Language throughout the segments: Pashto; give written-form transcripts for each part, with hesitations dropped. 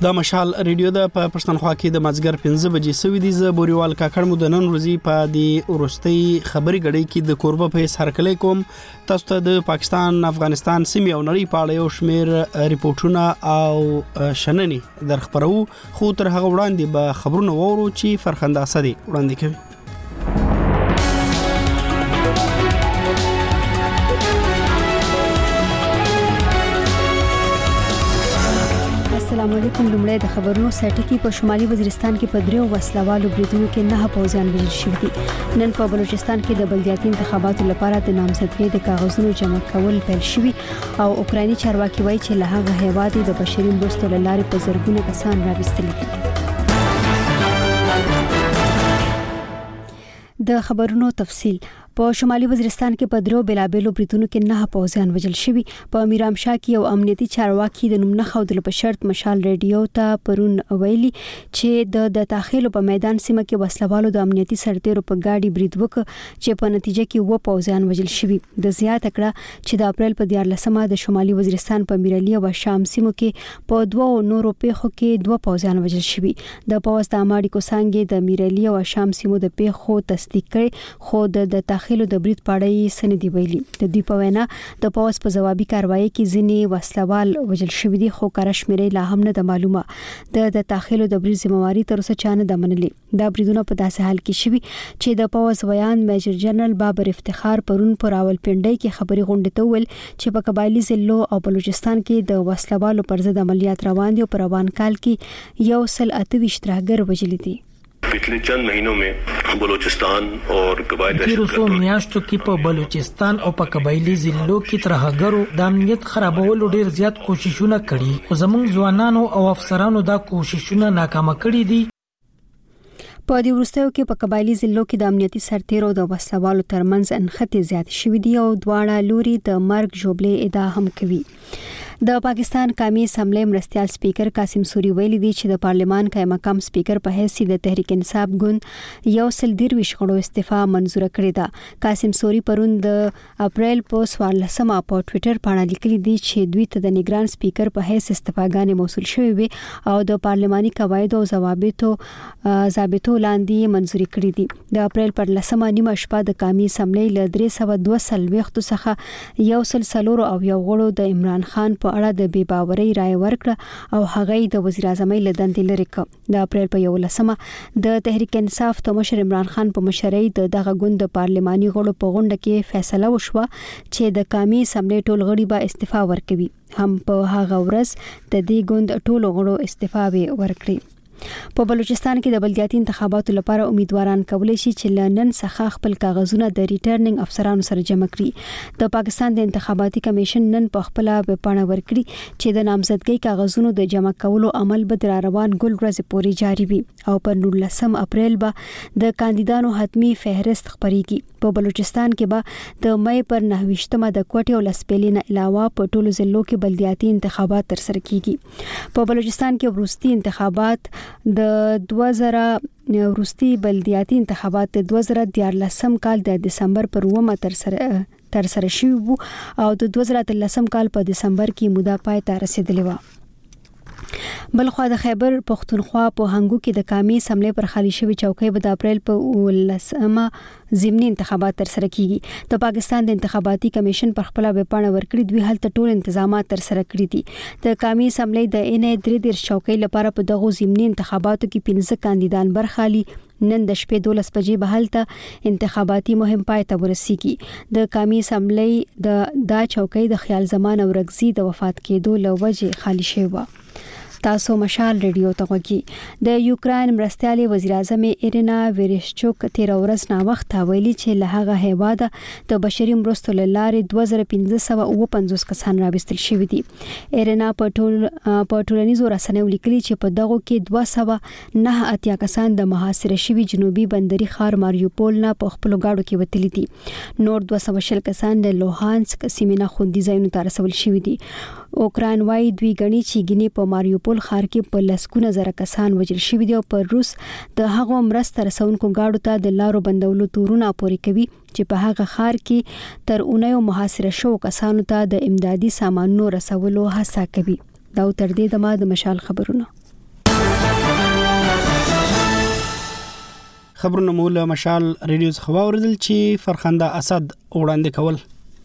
دا مشال ریډیو د پښتونخوا کې د مازګر 15 بجې سوي دي. ز بوريوال کاکړ مو د نن ورځې په دې ورستۍ خبري غړي کې د کوربه په سرکلې کوم. تاسو ته د پاکستان، افغانستان سیمې او نړۍ په اړه یو شمېر ریپورتونه او شننې درخبرو، خو تر هغه وړاندې به خبرونه وورو چې فرخنده اسدي وړاندې کوي. السلام علیکم. لومړی د خبرونو سرټکی په شمالي وزیرستان کې په دریو وسلوالو بریدونو کې 9 پوځیان وژل شوي دي. نن په بلوچستان کې د بلدیاتي انتخاباتو لپاره د نامزدګۍ د کاغذونو جمع کول پیل شوي او اوکرایني چارواکي وایي چې له هغه هیواد د بشري مرستو له لارې په زرګونه کسان راوستل دي. د خبرونو تفصیل. په شمالي وزیرستان کې په درو بلابلو بریدونو کې 9 پوځیان وژل شوي. په میرامشاه کې یو امنیتي چارواکي د نوم نه ښودلو په شرط مشال ریډیو ته پرون ویلي چې د تاخیل په میدان سیمه کې وسلوالو د امنیتي سرتیرو په گاډي برید وکړ چې په نتیجه کې و پوځیان وژل شوي. د زیات کړه چې د اپریل په 14مه د شمالي وزیرستان په میرالي او شام سیمو کې په دوه نورو پیښو کې 2 پوځیان وژل شوي. د پوځ د اماډي کوسانګي د میرالي او شام سیمو د پیښو تصدیق کړي، خو د خلو د برید پاړې سندې ویلي. د دې په وینا د پوځ په جوابي کاروایی کې ځینې وسلوال وژل شوي دي، خو کار شمیرې لا هم نه د معلومه. د تاخیل د برید ذمہواری تر اوسه چانه د منلې. دا بریدونه په داسې حال کې شوي چې د پوځ ویان میجر جنرال بابر افتخار پرون پر راولپنډي کې خبري غونډه ته ویل چې په قبایلی ضلعو او بلوچستان کې د وسلوالو پر ضد عملیات روان دي او په روان کال کې 128 ترهګر وژل دي. पिछले चंद महीनों में बलूचिस्तान और कबायली تیرو میاشتو کې په بلوچستان او په قبایلی ضلعو کې ترهګرو د امنیت خرابولو ډیر زیات کوششونه کړي، خو زموږ ځوانانو او افسرانو دا کوششونه ناکامه کړي دي. په دې وروستیو کې په قبایلی ضلعو کې د امنیتي سرتیرو د وسلوالو ترمنځ انخته زیات شوې دي او دواړه لوري د مرګ جوړلې ادعا هم کوي. د پاکستان قومي اسمبلی مرستيال سپیکر قاسم سوري ویلي دی چې د پارلمان قائم مقام سپیکر په حیث د تحریک انصاف ګوند 123 غړو استعفا منزور کړې ده. قاسم سوري پرون د اپریل په 14مه په ټوئیټر باندې لیکلي دی چې دوی ته د نگران سپیکر په حیث استعفاګانې موصول شوې وي او د پارلماني قواعد او ضوابطو لاندې منزوري کړې دي. د اپریل پر 10مه نیمه شپه د قومي اسمبلی له 322 څخه 140 او یو غړو د عمران خان په اړه د بې باورۍ رائے ورکړه او هغه د وزیر اعظم له دندې لري کړ. د اپریل په 11مه د تحریک انصاف د مشر عمران خان په مشرۍ دغه ګوند د پارلماني غړو په غونډه کې فیصله وشوه چې د قومي اسمبلی ټول غړي به استعفا ورکوي. هم په هغه ورځ د دې ګوند ټول غړو استعفا ورکړي. په بلوچستان کې د بلدیاتي انتخاباتو لپاره امیدواران کولای شي چې لنن څخه خپل کاغذونه د ریټرنینګ افسرانو سره جمع کړي. د پاکستان د انتخاباتي کمیشن نن په خپل ویبپاڼه ورکړي چې د نامزدګۍ کاغذونو د جمع کولو عمل به د روان ګل ورځې پورې جاري وي او پر 19 اپریل به د کاندیدانو حتمی فهرست خبريږي. په بلوچستان کې به د مې پر 29مه د کوټې او لسپېلې نه علاوه په ټولو ضلعو کې بلدیاتي انتخابات ترسره کیږي. په بلوچستان کې وروستي انتخابات د 2000 وروستي بلدیاتي انتخابات د 2014 کال د دسمبر پر 9مه ترسره شوي وو او د 2013 کال په دسمبر کې موده پای ته رسیدلې و. بلخوا د خیبر پختونخوا په هنګو کې د قومي اسمبلی پر خالي شوی چوکۍ به د اپریل په 19مه ضمني انتخابات ترسره کیږي. د پاکستان د انتخاباتي کمیشن پر خپل ویبپاڼه ورکړي دوی هلته ټول تنظیمات ترسره کړي دي. د قومي اسمبلی د ان 3 چوکۍ لپاره په دغه ضمني انتخاباتو کې 15 کاندیدان برخالي. نن د شپې 12 بجې به هلته انتخاباتي مهم پای ته ورسیږي. د قومي اسمبلی د چوکۍ د خیال زمان او رغزي د وفات کېدو له وجې خالي شوی و. تاسو مشال ریډیو ته غوږی. د یوکرين مرستيالي وزیر اعظم ایرینا ویریشچوک 13 ورځ نا وخت ویلي چې له هغه هیواده د بشري مرستو لارې 2550 کسان راوستل شوي دي. ایرینا په ټولنیزو رسنیو لیکلي چې په دغه کې 209 کسان د محاصره شوي جنوبي بندري ښار ماریوپول نه په خپل گاډو کې وتلي دي. نور 200 کسان د لوهانسک سیمه خوندي ځایونو ته رسول شوي دي. اوکراین وايي دوی غني چې ګینه په ماریوپول ښار کې په لسکونه زره کسان وژل شوي دي او پر روس د هغو مرسته رسونکو گاډو ته د لارو بندولو تورونه پوري کوي چې په هغه ښار کې تر اونیو محاصره شو کسانو ته د امدادي سامانونو رسولو هڅه کوي. دا تر دې دمه د مشال خبرونه. خبرونه مو له مشال ریډیو څخه واوریدل چې فرخنده اسد وړاندې کول.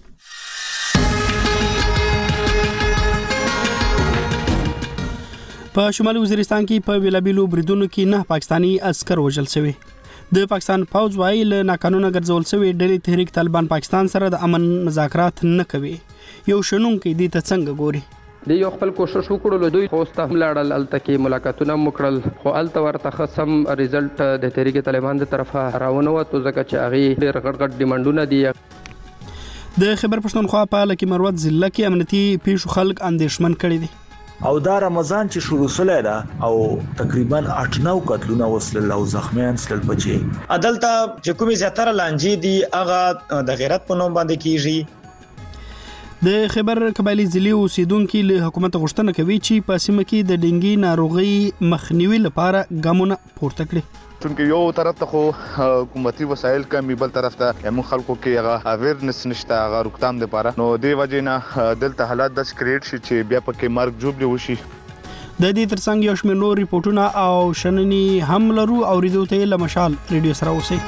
په شمالي وزیرستان کې په ویلابیلو بریدونو کې 9 پاکستانی عسكر وژل شوي. د پاکستان فوج وايي له ناقانونه ګرځول شوی ډلې تحریک طالبان پاکستان سره د امن مذاکرات نه کوي. یو شنونکو دې ته څنګه ګوري؟ د یو خپل کوشش وکړل دوی خوسته ملاړل الته کې ملاقاتونه وکړل خو الته ورته خصم ریزلټ د تحریک طالبان د طرفه راونه وته ځکه چې هغه ډېر غړغړ ډیماندونه دي. د خیبر پښتونخوا په لکه مروت ضلع کې امنیتي پیښو خلک اندېښمن کړي دي. او دا رمضان چې شروع سره ده او تقریبا 8-9 قتلونه وسل او زخمیان سل بچي عدالت چې کومي زیاتره لانجې دي هغه د غیرت په نوم باندې کیږي. د خیبر قبایلی ضلع اوسیدونکو له حکومت غوښتنه کوي چې په سیمه کې د ډینګي ناروغي مخنیوي لپاره ګامونه پورته کړي. چونکه یو طرف ته خو حکومتي وسایل کمی بل طرف ته موږ خلکو کې هغه اویرنس نشته هغه روکتام لپاره نو دی وجه نه دلته حالات د سکریټ شي چې بیا پکې مرګ جوړ وشي. د دې ترڅنګ یو شمېر نور ریپورتونه او شننې هم لرو او ریډیو ته له مشال ریډیو سره اوسئ.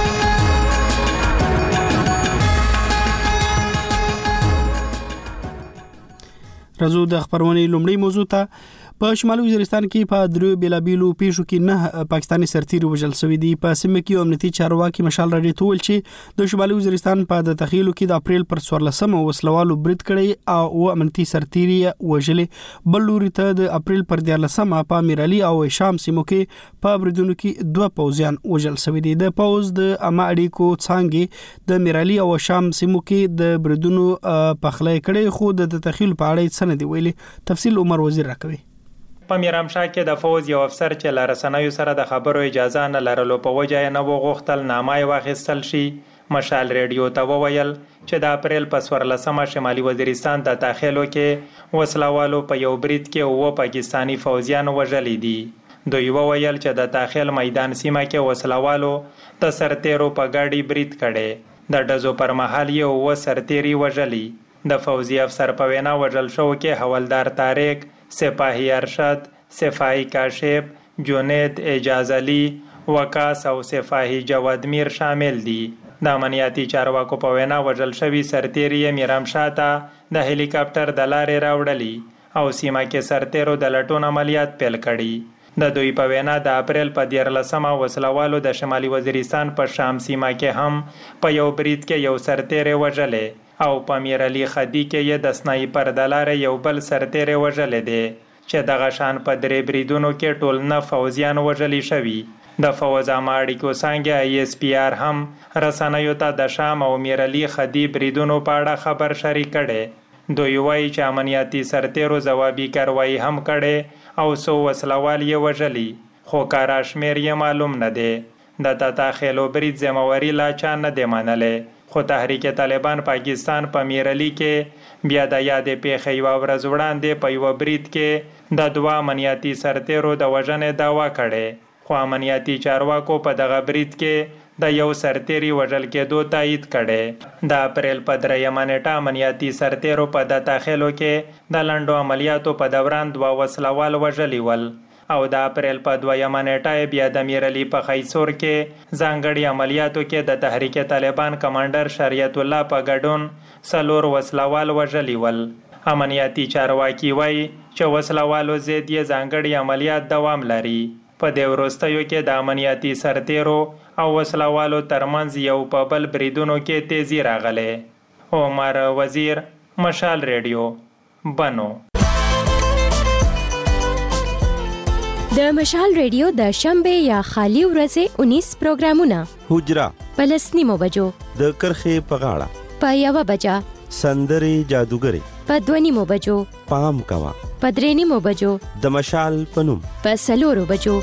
راځو د خبرونې لومړی موضوع ته. په شمالي وزیرستان کې په درو بیلابیلو پیښو کې 9 پاکستانی سرتیري وژل شوي دي. په سیمه کې امنیتي چارواکي مشال راډیو ته ویل چې د شمالي وزیرستان په د تخیلو کې د اپریل پر 14 وسلوالو برید کړی او امنیتي سرتیري وژلې. بل لوري ته د اپریل پر 14 په میرالي او شام سیمو کې په بریدونو کې 2 پوځیان وژل شوي دي. د پوز د اما اړیکو څنګه د میرالي او شام سیمو کې د بریدونو پخلای کړي خو د تخیل په اړه څه نه دی ویلي. تفصیل عمر وزیر راکوي. په میرامشاه کې د فوز یو افسر چې لارسنوي سره د خبرو اجازه نه لرلو په وجه نه وغوښتل نامه واخیستل شي. مشال ریډیو ته وویل چې د اپریل په 14 شمالي وزیرستان د داخلو کې وسلوالو په یو برید کې 2 پاکستانی فوجیان وژلي دي. دوی وویل چې د داخل میدان سیمه کې وسلوالو د سرتیرو په ګاډي برید کړي. د ډزو پر مهال یې 2 سرتیري وژلي. د فوزي افسر په وینا وژل شو کې حوالدار طارق، سپاهی ارشد، سپاهی کاشف، جنید اعجاز علی، وکاس او سپاهی جواد میر شامل دي. د امنیتي چارواکو په وینا وژل شوی سرتیري میرامشاه ته د هلیکاپټر د لارې راوړلی او سیمه کې سرتیرو د لټون عملیات پیل کړي. د دوی په وینا د اپریل په 14 وسلوالو د شمالي وزیرستان په شام سیمه کې هم په یو برید کې یو سرتیری وژلې او په میرعلی خدی کې یې د سنایپر د لارې یو بل سرتیری وژلې دی چې دغه شان په 3 بریدونو کې ټول 9 فوجیان وژلي شوي. د فوز عامه اړیکو څنګه ISPR هم رسنیو ته د شام او میرعلی خدی بریدونو په اړه خبر شریک کړي. دوی وایي چې امنیتي سرتیرو ځوابي کاروایی هم کړي او 100 وسلوال یې وژلي خو کارا شمیر یې معلوم نه دی. د داخلو برید ذمہواری لا چا نه دی منلې خو تحریک طالبان پاکستان په میرعلی کې بیا د یادې پیښې یو ورځ وړاندې په یو برید کې د 2 امنیتي سرتیرو د وژنې دعوا کړې خو امنیتي چارواکو په دغه برید کې د یو سرتیري وژل کېدو تایید کړي. د اپریل په 3 نیټه امنیتي سرتیرو په داخلو کې د لنډو عملیاتو په دوران 2 وسلوال وژلي ول او د اپریل په 2 نیټه بیا د میرعلی په خیسور کې ځانګړي عملیاتو کې د تحریک طالبان کمانډر شریعت الله په ګډون 4 وسلوال وژلي ول. امنیتي چارواکي وایي چې وسلوالو ضد یې ځانګړي عملیات دوام لري. په دې وروستیو کې د امنیتي سرتیرو او وسلوالو ترمنځ یو په بل بریدونو کې تیزی راغله. عمر وزیر، مشال ریډیو، بنو. د مشال ریډیو د شنبه یا خالی ورځې 19 پروګرامونه حجرا پلسنیمو بجو د کرخې په غاړه په 1 بجا سندري جادوګری په 2 بجو پام کوا په 3 بجو د مشال پنوم په 4 بجو.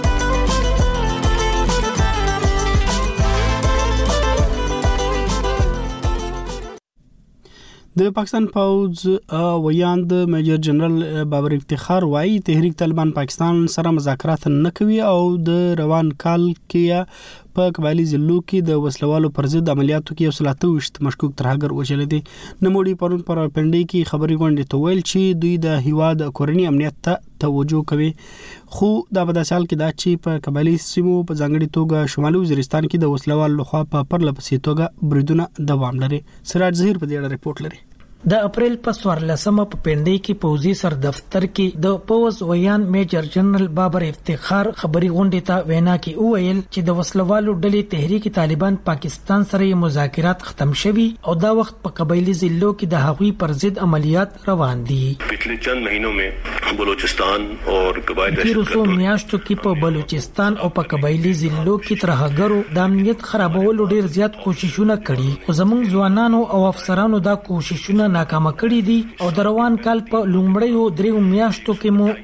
د پاکستان پوز ویاند میجر جنرال بابر افتخار وايي تحریک طالبان پاکستان سره مذاکرات نه کوي او د روان کال کې په قبایلی ضلعو کې د وسلوالو پر ضد عملیاتو کې 128 مشکوک ترهګر وژل دي. نموړي پرون پر پندې کې خبري غونډه تویل چې دوی د هیواد کورنی امنیت ته توجه کوي. خو دا په داسې حال کې دا چې په قبایلی سیمو په ځانګړي توګه شمالي وزیرستان کې د وسلوال لخوا په پرلپسې توګه بریدونه دوام لري. سراج ظهیر په دې اړه ریپورت لري. د اپریل په 14مه په پندې کې پوزي سر دفتر کې د پوز ویان میجر جنرال بابر افتخار خبري غونډه ته وینا کې وویل چې د وسلوالو ډلې تحریک طالبان پاکستان سره مذاکرات ختم شوي او دا وخت په قبایلی ضلعو کې د هغوی پر ضد عملیات روان دي. पिछले चंद महीनों में बलूचिस्तान और कबायली تیرو میاشتو کې په بلوچستان او په قبایلی ضلعو کې ترهګرو د امنیت خرابولو ډیر زیات کوششونه کړي خو زموږ ځوانانو او افسرانو دا کوششونه ناکام کړي دي او د روان کال په لومړیو 3 میاشتو کې مو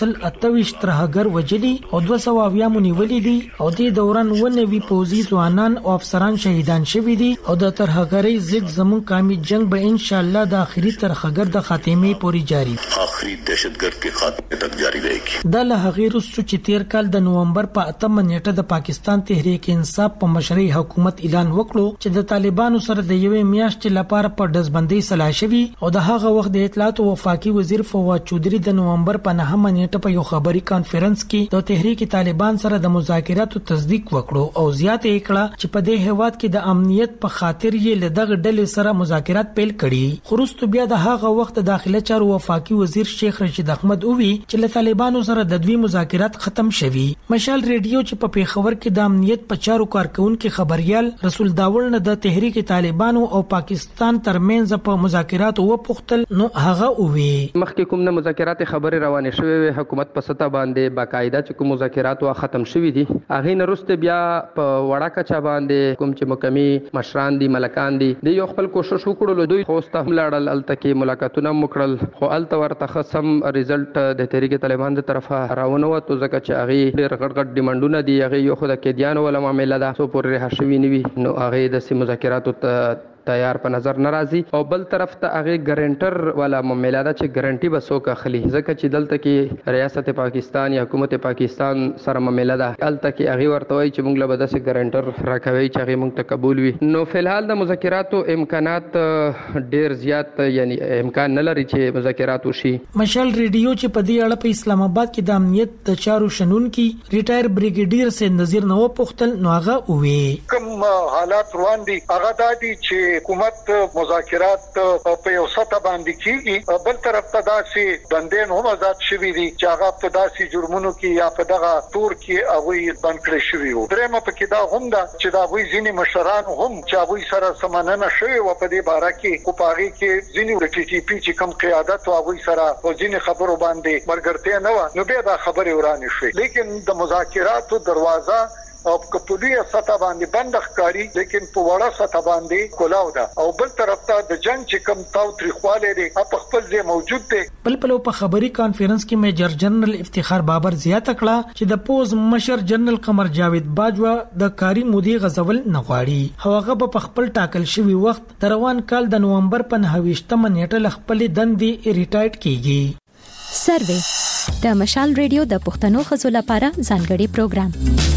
128 ترهګر وجلي او 200 مو نیولې دي او د دوران ونوي پوزي ځوانان او افسران شهیدان شوي دي او د ترهګرۍ ضد زموږ قومي جنگ به ان شاء الله د اخري ترهګر د خاتمه پورې جاری आखिरी दहशतगर्द के खात्मे तक जारी रहेगी. د لهغیر چې تیر کال د نومبر په 8 نیټه د پاکستان تحریک انصاف په مشرۍ حکومت اعلان وکړو چې د طالبانو سره د یوې میاشتې لپاره په دزبندۍ صلاح شوی او د هغه وخت د اطلاعات او وفاقي وزیر فواد چودري د نومبر په 9 نیټه په یو خبري کانفرنس کې د تحریک طالبان سره د مذاکراتو تصدیق وکړو او زیاته کړه چې په دې هیواد کې د امنیت په خاطر یې لدغه ډلې سره مذاکرات پیل کړي. خروستو بیا د هغه وخت داخله چارو وفاقي وزیر شیخ رشید احمد اووی چې له طالبانو سره د دوی مذاکرات ختم شوي. مشال ریډیو چې په پیښور کې د امنیت په چارو کارکونکو خبريال رسول داول نه د تحریک طالبانو او پاکستان ترمنځ په مذاکرات و پختل نو هغه اووی مخکې کوم نه مذاکرات خبري روانه شوې حکومت په ستا باندې باقاعده چې کوم مذاکرات وا ختم شوي دي هغه نرسته بیا په وړه کچا باندې کوم چې مکمي مشران دي ملکان دي د یو خپل کوشش وکړل دوی خوسته ملاړل التکه ملاقاتونه مکړل خو الته ورته سم ریزلټ د تحریک طالبان د طرفه راونه وته ځکه چې هغه ډېر غټ ډیمانډونه دي هغه یو خو د کېدیانو ولا معاملې ده سو پورې رهشوي نیوي نو هغه د مذاکراتو تیار په نظر ناراضي او بل طرف ته هغه ګارانټر والا معاملې ده چې ګارانټي بسو کا خلی ځکه چې دلته کې ریاست پاکستان یا حکومت پاکستان سره معاملې ده الته کې هغه ورته وایي چې موږ له بده سي ګارانټر راکوي چې هغه موږ ته قبول وي نو فلحال د مذاکراتو امکانات ډیر زیات یعنی امکان نه لري چې مذاکرات وشي. مشال ریډیو چې په دې اړه په اسلام آباد کې د امنیت د چارو شنون کې ریټایر بریګیډیر سید نذیر نو پختل نو هغه وی کوم حالات روان دي هغه د دې چې حکومت مذاکرات په یو سطح باندې کیږي بل طرف ته داسې بندین هم آزاد شوي دي چې هغه په داسې جرمونو کې یا په دغه تور کې هغه بند کړی شوی وو. درېمه پکې دا هم ده چې دا وی ځینی مشران هم چې هغه سره سمانه شوی و په دې باره کې کو پاغي کې ځینی د ټي ټي پی چې کم قیادت او هغه سره او ځینی خبرو باندې مرګرته نه و نو به دا خبره ورانه شوی لیکن د مذاکراتو دروازه او کپولیه سطح باندې بند ښکاری لیکن په وړه سطح باندې کولاو ده او بل طرف ته د جنگ چې کم تاو تاریخواله دي په خپل ځای موجود دي. بل په خبري کانفرنس کې میجر جنرال افتخار بابر زیاته کړه چې د پوز مشر جنرال قمر جاوید باجوا د کاری مودي غزول نه غواړي هغه په خپل ټاکل شوی وخت د روان کال د نومبر په 29 نیټه خپل دندې ریټایرډ کیږي. سروې د مشال ریډیو د پښتنو خزو لپاره ځانګړي پروګرام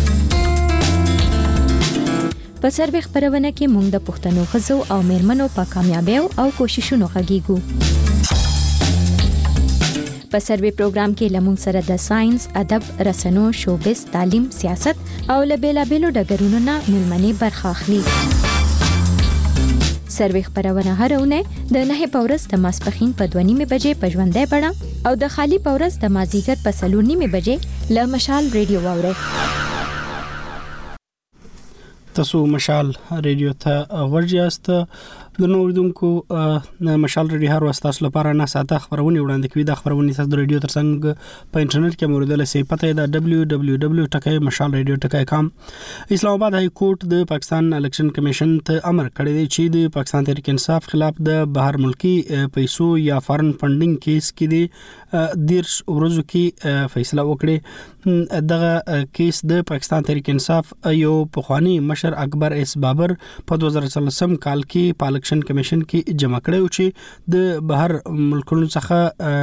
په سروې خبرونه کې موږ د پښتنو خزو او میرمنو په کامیابیو او کوششونو غږیږو. په سروې پروګرام کې لمون سره د ساينس، ادب، رسنو، شوبز، تعلیم، سیاست او لبیلابیلو ډګرونو نه ملمنې برخه اخلي. سروې خبرونه هرونه د 9 پورس د ماسپخین په 2:30 بجې په ژوندۍ بڼه او د خالی پورس د مازیګر په 3:30 بجې له مشال ریډیو واورئ. تاسو مشال ریډیو ته ورجاست د نوردونکو مشال ریډیو هر وخت تاسو لپاره نه ساته خبرونه وړاندې کوي د خبرونه تاسو د ریډیو ترڅنګ په انټرنیټ کې موردل سي پته د www.mashalradio.com. اسلام آباد های کورټ د پاکستان الیکشن کمیشن ته امر کړی دی چې د پاکستان تحریک انصاف خلاف د بهر ملکی پیسو یا فارن فندینګ کیس کې د 10 ورځو کې فیصله وکړي. دغه کیس د پاکستان تحریک انصاف یو پخوانی مشر اکبر اس بابر په 2013 کال کې الیکشن کمیشن کې جمع کړو چې د بهر ملکونو څخه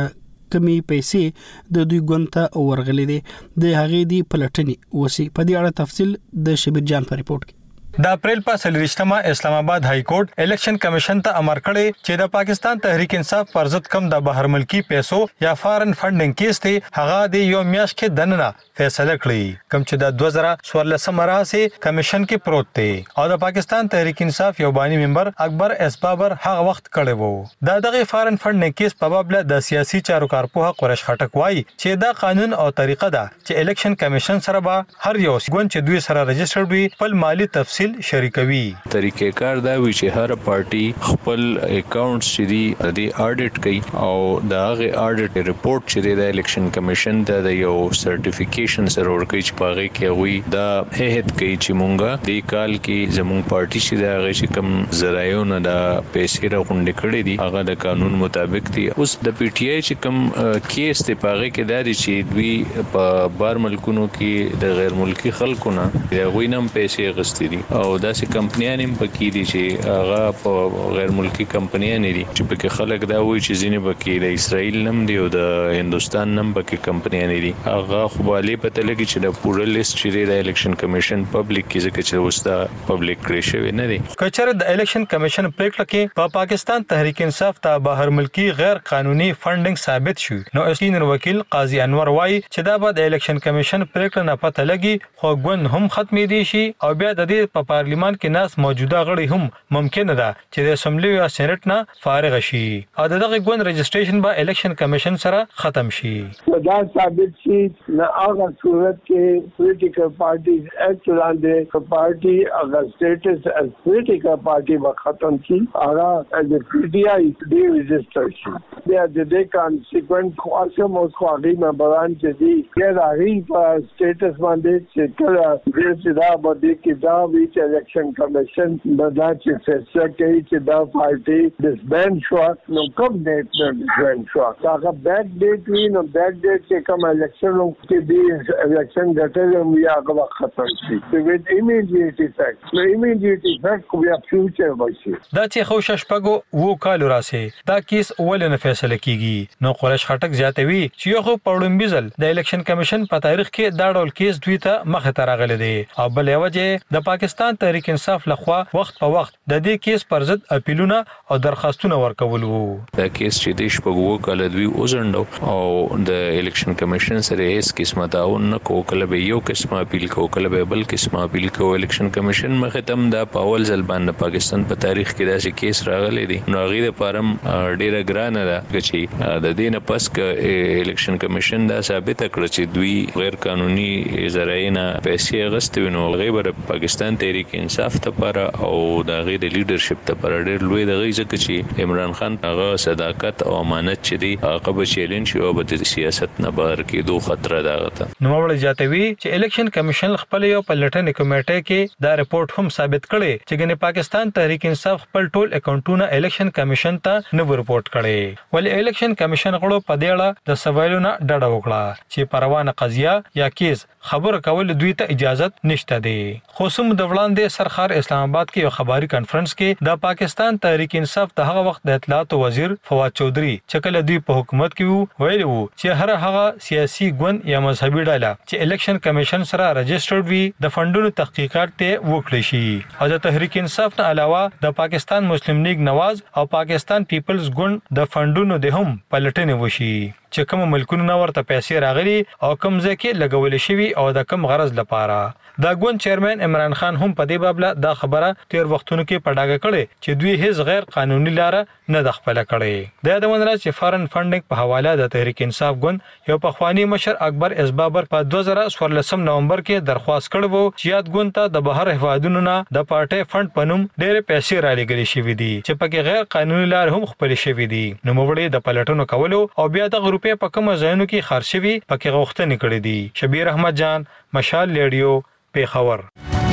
کمی پیسې د دوی ګوند ته ورغلې دي د هغې دی پلټنې وسی په دې اړه تفصیل د شبیر جان په ریپورت کې د اپریل په 23مه اسلام آباد های کورټ الیکشن کمیشن ته امر کړی چې د پاکستان تحریک انصاف پر ضد کم د بهر ملکی پیسو یا فارن فندینګ کیس ته هغه د یو میاشت کې دننه فیصله کړی کوم چې د 2014 راهیسې کمیشن کې پروت دی او د پاکستان تحریک انصاف یو بانی ممبر اکبر اسبابر هغه وخت کړی وو دغه فارن فندینګ کیس په باب له د سیاسي چارو کارپوه قریش خټک وایي چې دا قانون او طریقه ده چې الیکشن کمیشن سره به هر یو ګوند چې دوی سره رجسټرډ وي خپل مالی تفصیل شریکوي طریقې کار دا وی چې هر پارټي خپل اکاونټس چې دی اډیټ کوي او دا غي اډیټ ریپورت چې د الیکشن کمیشن ته د یو سرټیفیکیشن سره ورکړي چې پاغه کې وي دا هیڅ کوي چې مونږه د کال کې زموږ پارټي چې دا غي چې کم زرایو نه دا پیسې راغونډې کړې دي هغه د قانون مطابق دي اوس د پی ټی آی چې کم کیس ته پاغه کې دا چې دوی په بار ملکونو کې د غیر ملکی خلکو نه غوي نم پیسې غستې دي او داسې کمپنیان هم پکې دي چې هغه په غیر ملکی کمپنیان دي چې پکې خلک دا وایي چې ځینې پکې د اسرائیل نم دی او د هندستان نم پکې کمپنیان دي هغه خو علي پته لګي چې د پوره لیست چې د الیکشن کمیشن پبلک کې ځکه چې وستا پبلک کړی شوی نه دی کچره د الیکشن کمیشن پریکړه کې په پاکستان تحریک انصاف ته بهر ملکی غیر قانوني فندینګ ثابت شو نو سینر وکیل قاضي انور وایي چې دا بعد الیکشن کمیشن پریکړه نه پته لګي خو ګوند هم ختمې دي شي او بیا د دې په پارلیمان کې ناس موجوده غړي هم ممکن ده چې د اسمبلی یا سېنات نه فارغ شي او دغه ګوند رجسټریشن به الیکشن کمیشن سره ختم شي دا ثابت شي نه هغه صورت کې پولیټیکل پارټیز اکټ لاندې پارټي هغه سټیټس از پولیټیکل پارټي به ختم شي هغه د پی ټی آی ډي رجسټر شي بیا د دې کانسیکوئنس خاصه مو خواږي مبران چې دي کې راغی په سټیټس باندې چې کله د دا باندې کې دا وی چې الیکشن کمیشن دا چې فیصله کوي چې دا پارټي ډسبند شو نو کوم ډیټ نه ډسبند شو هغه بیک ډیټ وی نو بیک ډیټ چې کوم الیکشن کې دی الیکشن ګټل یا هغه ختم شي with immediate effect نو immediate effect بیا فیوچر وشي دا چې خو شپږو وو کال راسه دا کیس اول نه فیصله کیږي نو قریش خټک زیاتوي چې یو خو پړم بيزل د الیکشن کمیشن په تاریخ کې دا ډول کیس دوی ته مخه ترغله دي او بل وجه د پاکستان تحریک انصاف لخوا وخت په وخت د دې کیس پر ضد اپیلونه او درخواستونه ورکول وو دا کیس چې د شپږو کال دوی وزندو او د الیکشن کمیشن سره هیڅ قسمه تعاون نه کوله به یو قسمه اپیل کوله به بل قسمه اپیل کو الیکشن کمیشن مخه تم دا پاول ځل باندې پاکستان په تاریخ کې داسې کیس راغلی دی نو غیر لپاره ډیره ګرانه ده چې د دې نه پس ک الیکشن کمیشن دا ثابت کړ چې دوی غیر قانوني زراینه پیسې غستوي نو غیر پاکستان تحریک انصاف ته پر او د غیر لیډرشپ ته پر ډیر لوی د غي ځکه چې عمران خان هغه صداقت او امانت چې دی هغه به چیلنج او به سیاست نه بهر کېدو خطر ده نو وړ جاتوي چې الیکشن کمیشن خپل یو پلټنې کمیټه کې دا رپورت هم ثابت کړي چې ګنې پاکستان تحریک انصاف خپل ټول اکاونټونه الیکشن کمیشن ته نه ورپورټ کړي ولې الیکشن کمیشن غړو په دې اړه د سوالونو ډډه وکړه چې پروانه قضیه یا کیس خبر کول دوی ته اجازه نشته دی خو سم د وړاندې سرخار اسلام آباد کې یو خبري کانفرنس کې د پاکستان تحریک انصاف د هغه وخت د اطلاعات وزیر فواد چودھری چې کله دوی په حکومت کې ویل وو چې هر هغه سیاسي ګوند یا مذهبي ډله چې الیکشن کمیشن سره رجسټرډ وي د فندونو تحقیقات ته وکړي شي او د تحریک انصاف نه علاوه د پاکستان مسلم لیگ نواز او پاکستان پیپلز ګوند د فندونو د هم پلټنې وشي چې کوم ملکونو نه ورته پیسې راغلي او کوم ځکه لګول شوی او د کوم غرض لپاره دا ګوند چیرمن عمران خان هم په دې باب دا خبره تیر وختونو کې پډاګه کړي چې دوی هیڅ غیر قانوني لار نه د خپل کړي د یادونه چې فارن فندینګ په حواله د تحریک انصاف ګوند یو پخوانی مشر اکبر اسبابر په 2014 نومبر کې درخواست کړو چې یاد ګوند ته د بهر هوادونو نه د پارټي فند پنوم ډېر پیسې را لګري شوې دي چې پکې غیر قانوني لار هم خپل شوې دي نو موږ د پلټونو کولو او بیا د روپې په کوم ځایونو کې خرڅوي پکې غوښتنې کړې دي شبیر احمد جان مشال ریډیو پیښور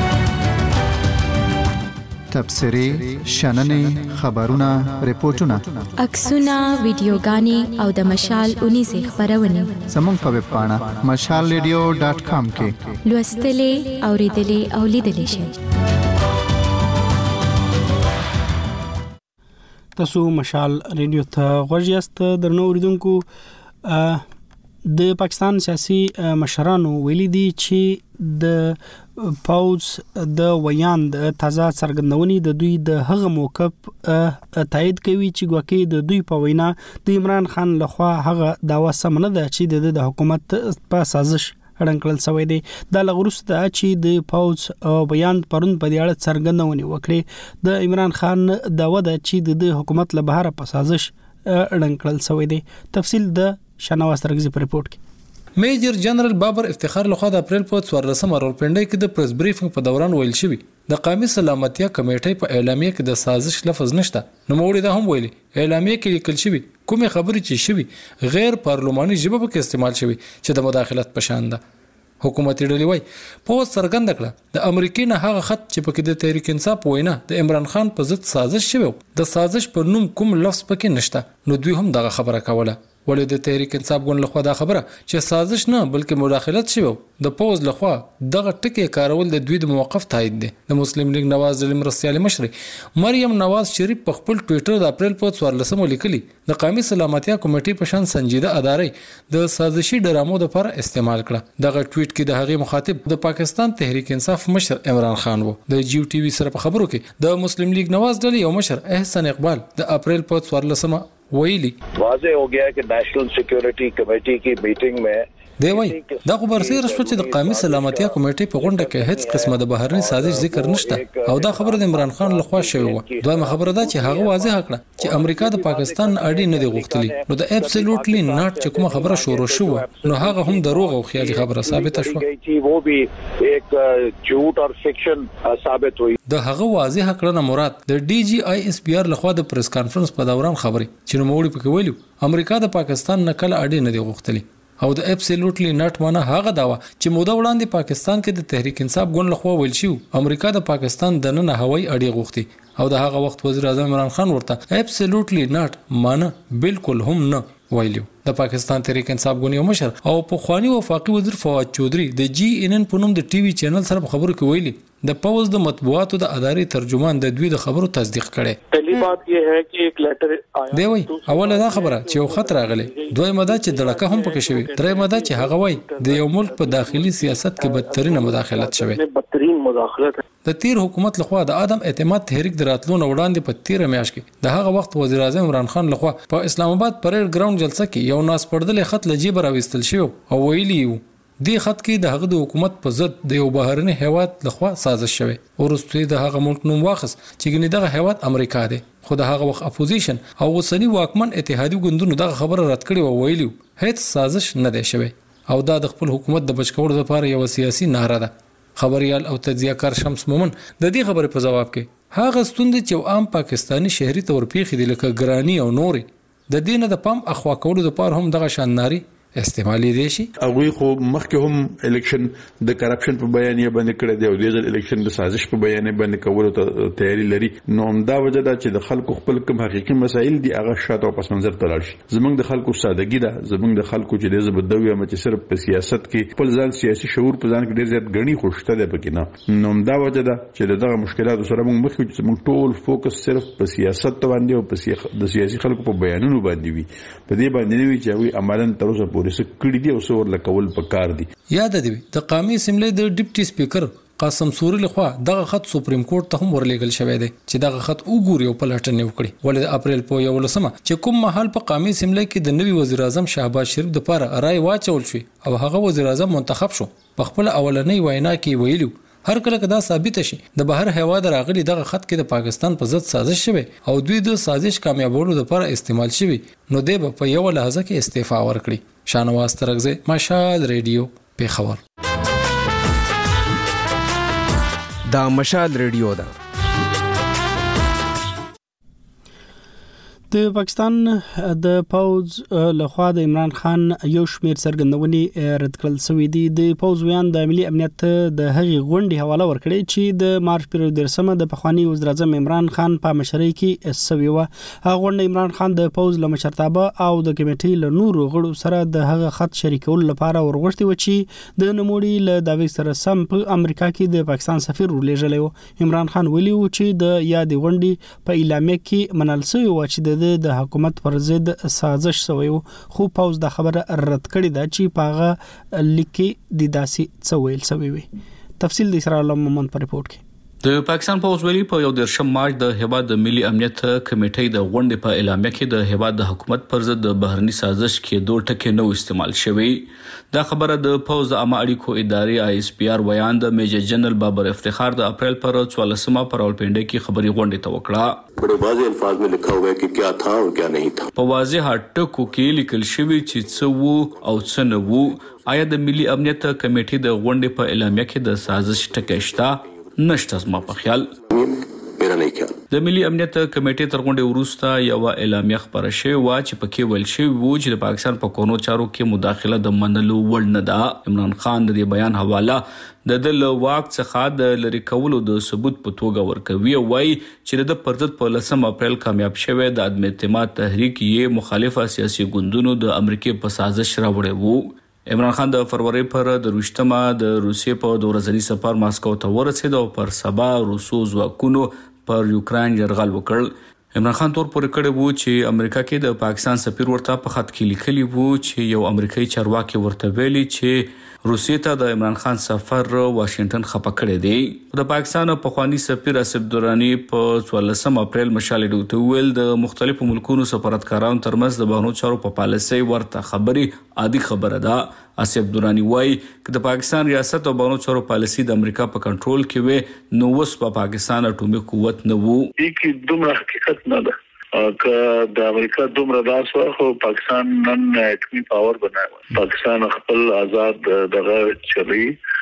تبصرې شننې خبرونه ریپورتونه عکسونه ویډیوګانې او د مشال 19 خبرونه زموږ په ویب پاڼه mashalradio.com کې لوستلې اوریدلې او لیدلې شئ تاسو مشال ریډیو ته غوږ یاست درنو اوریدونکو د پاکستان سیاسي مشرانو ویلي دي چې د پاوز د ویاند تازه څرګندونې د دوی د هغه موقف تایید کوي چې ګواکې د دوی په وینا د عمران خان لخوا هغه داوا سم نه ده چې د حکومت په سازش اړن کړل شوی دی. د لغروسته چې د پاوز بیان پرون په دې اړه څرګندونه وکړي د عمران خان داوا ده چې د حکومت له بهر په سازش اړن کړل شوی دی. تفصیل د شنواز ترغزي په ریپورت کې میجر جنرال بابر افتخار لخوا د اپریل په 14 راولپنډي کې د پریس بریفینګ په دوران ویل شوی د قومي سلامتیا کمیټې په اعلامیه کې د سازش لفظ نشته. نو موږ دا هم ویلي اعلامیه کې لیکل شوی کومه خبرې چې شوی غیر پارلماني ژبه په استعمال شوی چې د مداخلت پشان ده. حکومتي ډلې وای په څرګند کړه د امریکای نه هغه خط چې پکې د تحریک انصاف وینا د عمران خان په ضد سازش شوی د سازش په نوم کوم لفظ پکې نشته. نو دوی هم دغه خبره کوله ولې د تحریک انصاف ګوند لخوا دا خبره چې سازش نه بلکې مداخلت شوی د پوز لخوا دغه ټکی کارول د دوی د موقف تایید دي. د مسلم لیگ نواز مرسیالي مشر مریم نواز شریف په خپل ټوئیټر د اپریل په 14 لیکلي د قومي سلامتیا کمیټې په شان سنجیده ادارې د سازشي ډرامو لپاره استعمال کړه. دغه ټویټ کې د هغې مخاطب د پاکستان تحریک انصاف مشر عمران خان وو. د جیو ټي وي سره په خبرو کې د مسلم لیگ نواز ډلې یو مشر احسان اقبال د اپریل په 14 ویلي واضح हो गया कि नेशनल सिक्योरिटी कमेटी की मीटिंग में دی وای دا خو برسېر شو چې د قومي سلامتیا کمیټې په غونډه کې هیڅ قسمه د بهرني سازش ذکر نشته او دا خبره د عمران خان لخوا شوی و. دویمه خبره ده چې هغه واضح کړه چې امریکا د پاکستان اړې نه دی غوښتلې. نو د ابسولوټلی ناٹ چې کومه خبره شروع شو نو هغه هم دروغ او خیالي خبره ثابت شوه. वो भी एक झूठ और फिक्शन ثابت हुई. د هغه واضح کړه مراد د ډي جی آی اس پی آر لخوا د پریس کانفرنس په دوران خبري چې نو موږ پکې ویلو امریکا د پاکستان نقل اړې نه دی غوښتلې او د ابسولوټلی ناٹ معنا هغه داوا چې موده وړاندې پاکستان کې د تحریک انصاف ګوند لخوا ویل شو امریکا د پاکستان د نن هوایي اړې غوښتي او د هغه وخت وزیر اعظم عمران خان ورته ابسولوټلی ناٹ معنا بالکل هم نه ویلو. د پاکستان تحریک انصاف ګوند یو مشر او په خواني وفاقي وزیر فواد چودري د جی ان ان په نوم د ټي وي چینل سره په خبرو کې ویلي د پوز د مطبوعاتو د ادارې ترجمان د دوی د خبرو تصدیق کړي. پہلی بات یہ ہے کہ ایک لیٹر دی وای اوله دا خبره چې یو خطر راغلی دویمه دا چې دړکه هم پکې شوی درېمه دا چې هغه وای د یو ملک په داخلي سیاست کې بدترینه مداخلت شوی. بدترین مداخلت د تیر حکومت لخوا د عدم اعتماد تحریک دراتلو نه وړاندې په 13 میاشت کې د هغه وخت وزیر اعظم عمران خان لخوا په اسلام آباد پریډ ګراوند جلسه کې یو ناس پردل خط لجیب راوستل شو او ویلی دی خط کې د هغه د حکومت په ضد د یو بهرني هیواد لخوا سازش شوی ورسته د هغه ملک نوم واخص چې ګنې دغه هیواد امریکا دی. خو د هغه وخت اپوزیشن او وسنی واکمن اتحادیه ګوندونو دغه خبره رد کړې او ویلي هیڅ سازش نه دی شوی او دا د خپل حکومت د بچکوړو لپاره یو سیاسي ناره ده. خبريال او تجزیه‌کار شمس مومن د دې خبرې په جواب کې هغه ستوندې چې عام پاکستانی شهري تور پیخي دي لکه ګرانی او نوري د دینه د پام اخوا کولو لپاره هم دغه شان ناري استعمالي دي شي. هغه خو مخکې هم الیکشن د کرپشن په بیان یې باندې کړی دی او د الیکشن د سازش په بیان یې باندې کولو ته تیاری لري. نو همدا وجه ده چې د خلکو خپل کوم حقيقي مسایل دي هغه شاته پس منظر ته لاړ شي. زمونږ د خلکو سادهګي ده زمونږ د خلکو چې د زبدوي هم چې صرف په سیاست کې خپل ځان سیاسي شعور په ځان کې ډېر زیات غني خوشته ده پکې نه. نو همدا وجه ده چې دغه مشکلات سره موږ مخکې چې موږ ټول فوکس صرف په سیاست باندې او په د سیاسي خلکو په بیانونو باندې وي په دې باندې نه وي چې وي عملاً تر اوسه پورې څه کړی دي او څور لکول پکار دي. یاد دی د قومي اسمبلی د ډیپټي سپیکر قاسم سوري لخوا دغه خط سپریم کورټ ته هم ورلېږل شوی دی چې دغه خط وګوري او په لټنې وکړي. ولې د اپریل په 11 چې کوم محل په قومي اسمبلی کې د نوي وزیر اعظم شهباز شریف د لپاره رائے واچول شي او هغه وزیر اعظم منتخب شو په خپل اولنۍ وینا کې ویلو هر کله کدا ثابت شي د بهر هوا راغلي دغه خط کې د پاکستان په ضد سازش شوی او دوی د سازش کامیابولو لپاره استعمال شوی نو دی په یو لحظه کې استعفا ورکړي. شانواز ترغزی مشال ریډیو پیښور. دا مشال ریډیو ده. د پاکستان د پوز لخوا د عمران خان یو شمیر څرګندونې رد کړل شوې دي. د پوز ویان د ملي امنیت د هغې غونډې حواله ورکړې چې د مارچ پر 13 د پخوانی وزیر اعظم عمران خان په مشرۍ کې سوي و. هغه غونډه عمران خان د پوز له مشرتابه او د کمیټې له نورو غړو سره د هغه خط شریکول لپاره ورغوښتي و چې د نموړي له داوی سره سم په امریکا کې د پاکستان سفیر ورلېږلی و. عمران خان ویلي و چې د یادې غونډې په اعلامیه کې منل شوی و چې د د حکومت پر ضد سازش شوی خو پوز د خبره رد کړې ده چې پاغه لیکي د داسي څویل شوی وي. تفصیل د اسرائیل محمد پر رپورت کې. د پاکستان پوز ویلي په 11 مارچ د هیواد د ملي امنیت کمیټې د غونډې په اعلامیه کې د هیواد د حکومت پر ضد د بهرني سازش کې دوه ټکي نو استعمال شوی. دا خبره د پوز د عامه اړیکو ادارې ISPR ویان د میجر جنرال بابر افتخار د اپریل پر 14 پر راولپنډي کې خبري غونډې ته وکړه. بڑے واضح الفاظ में लिखा हुआ है कि क्या था और क्या नहीं था. په واضح ټکو کې لیکل شوی چې څه وو او څه نه وو. آیا د ملي امنیت کمیټې د غونډې په اعلامیه کې د سازش ټکی شته؟ نشته زما په خیال. د ملي امنیت کمیټې تر غونډې وروسته یو اعلامیه خبره شوې و چې پکې ویل شوی و چې د پاکستان په کونو چارو کې مداخله د منلو وړ نه ده. عمران خان د دې بیان حواله د دل واک څخه د لری کولو د ثبوت په توګه ورکوي او وايي چې د پرځد په 10 اپریل کامیاب شوه د عدم اعتماد تحریک یې مخالفه سیاسي ګوندونو د امریکای په سازش راوړی وو. عمران خان د فروری پر د روشتمه د روسیې په 2 ورځني سفر ماسکو ته ورسېد او پر سبا روسو ځواکونو پر یوکرين يرغل وکړ. عمران خان تور پورې کړی وو چې امریکا کې د پاکستان سفیر ورته په خط کې لیکلی وو چې یو امریکایي چارواکي ورته ویلي چې روسیې ته د عمران خان سفر واشنگټن خپه کړی دی. د پاکستان په خواني سفیر اسف درانی په 14 اپریل مشال ډوته ویل د مختلفو ملکونو سفارتکارانو ترمنځ د بهرنیو چارو په پالیسۍ ورته خبري عادي خبره ده. اسف درانی وایي چې د پاکستان ریاست او بهرنیو چارو پالیسي د امریکا په کنټرول کې وي نو اوس په پاکستان اټومي قوت نه وو. کې دومره حقیقت نه ده که د امریکا دومره داس خو پاکستان نن اټومي پاور بنایو. پاکستان خپل آزاد دغه چلی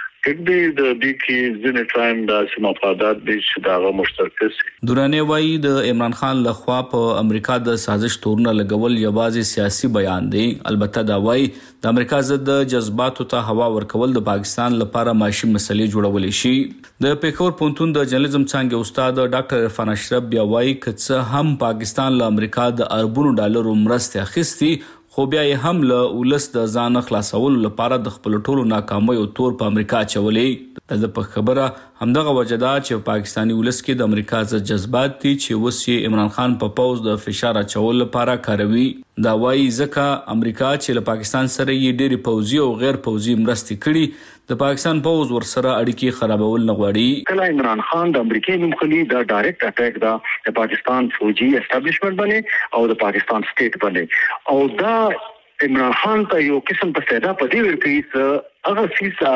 کډې د دې کې ځینې ټایم د مفادات د شداغه مشترک سي. دورانه وایي د عمران خان لخوا په امریکا د سازش تورونه لګول یوازې سیاسي بیان دی. البته دا وایي د امریکا ضد جذباتو ته هوا ورکول د پاکستان لپاره ماشي مسلې جوړول شي. د پیښور پونتون د جرنالیزم څنګه استاد ډاکټر عرفان اشرف بیا وایي چې هم پاکستان له امریکا د اربونو ډالرو مرسته اخیستي خو بیا یې هم له ولس د ځان خلاصولو لپاره د خپل ټولو ناکامۍ او تور په امریکا چولې. د په خبره همدغه وجدا چې پاکستانی ولس کې د امریکا ز جذبات دي چې وسې عمران خان په پوز د فشار اچول لپاره کاروي. دا وایي ځکه امریکا چې له پاکستان سره یې ډېری پوځي او غیر پوځي مرستې کړي د پاکستان پوز ورسره اړیکې خرابول نه غواړي. کله عمران خان د امریکای نوم خلی دا ډایرکټ اٹیک دا د پاکستان فوجي اسټابلیشمنت باندې او د پاکستان سټیټ باندې او دا عمران خان ته یو قسم په فایده پدې ورکړي چې هغه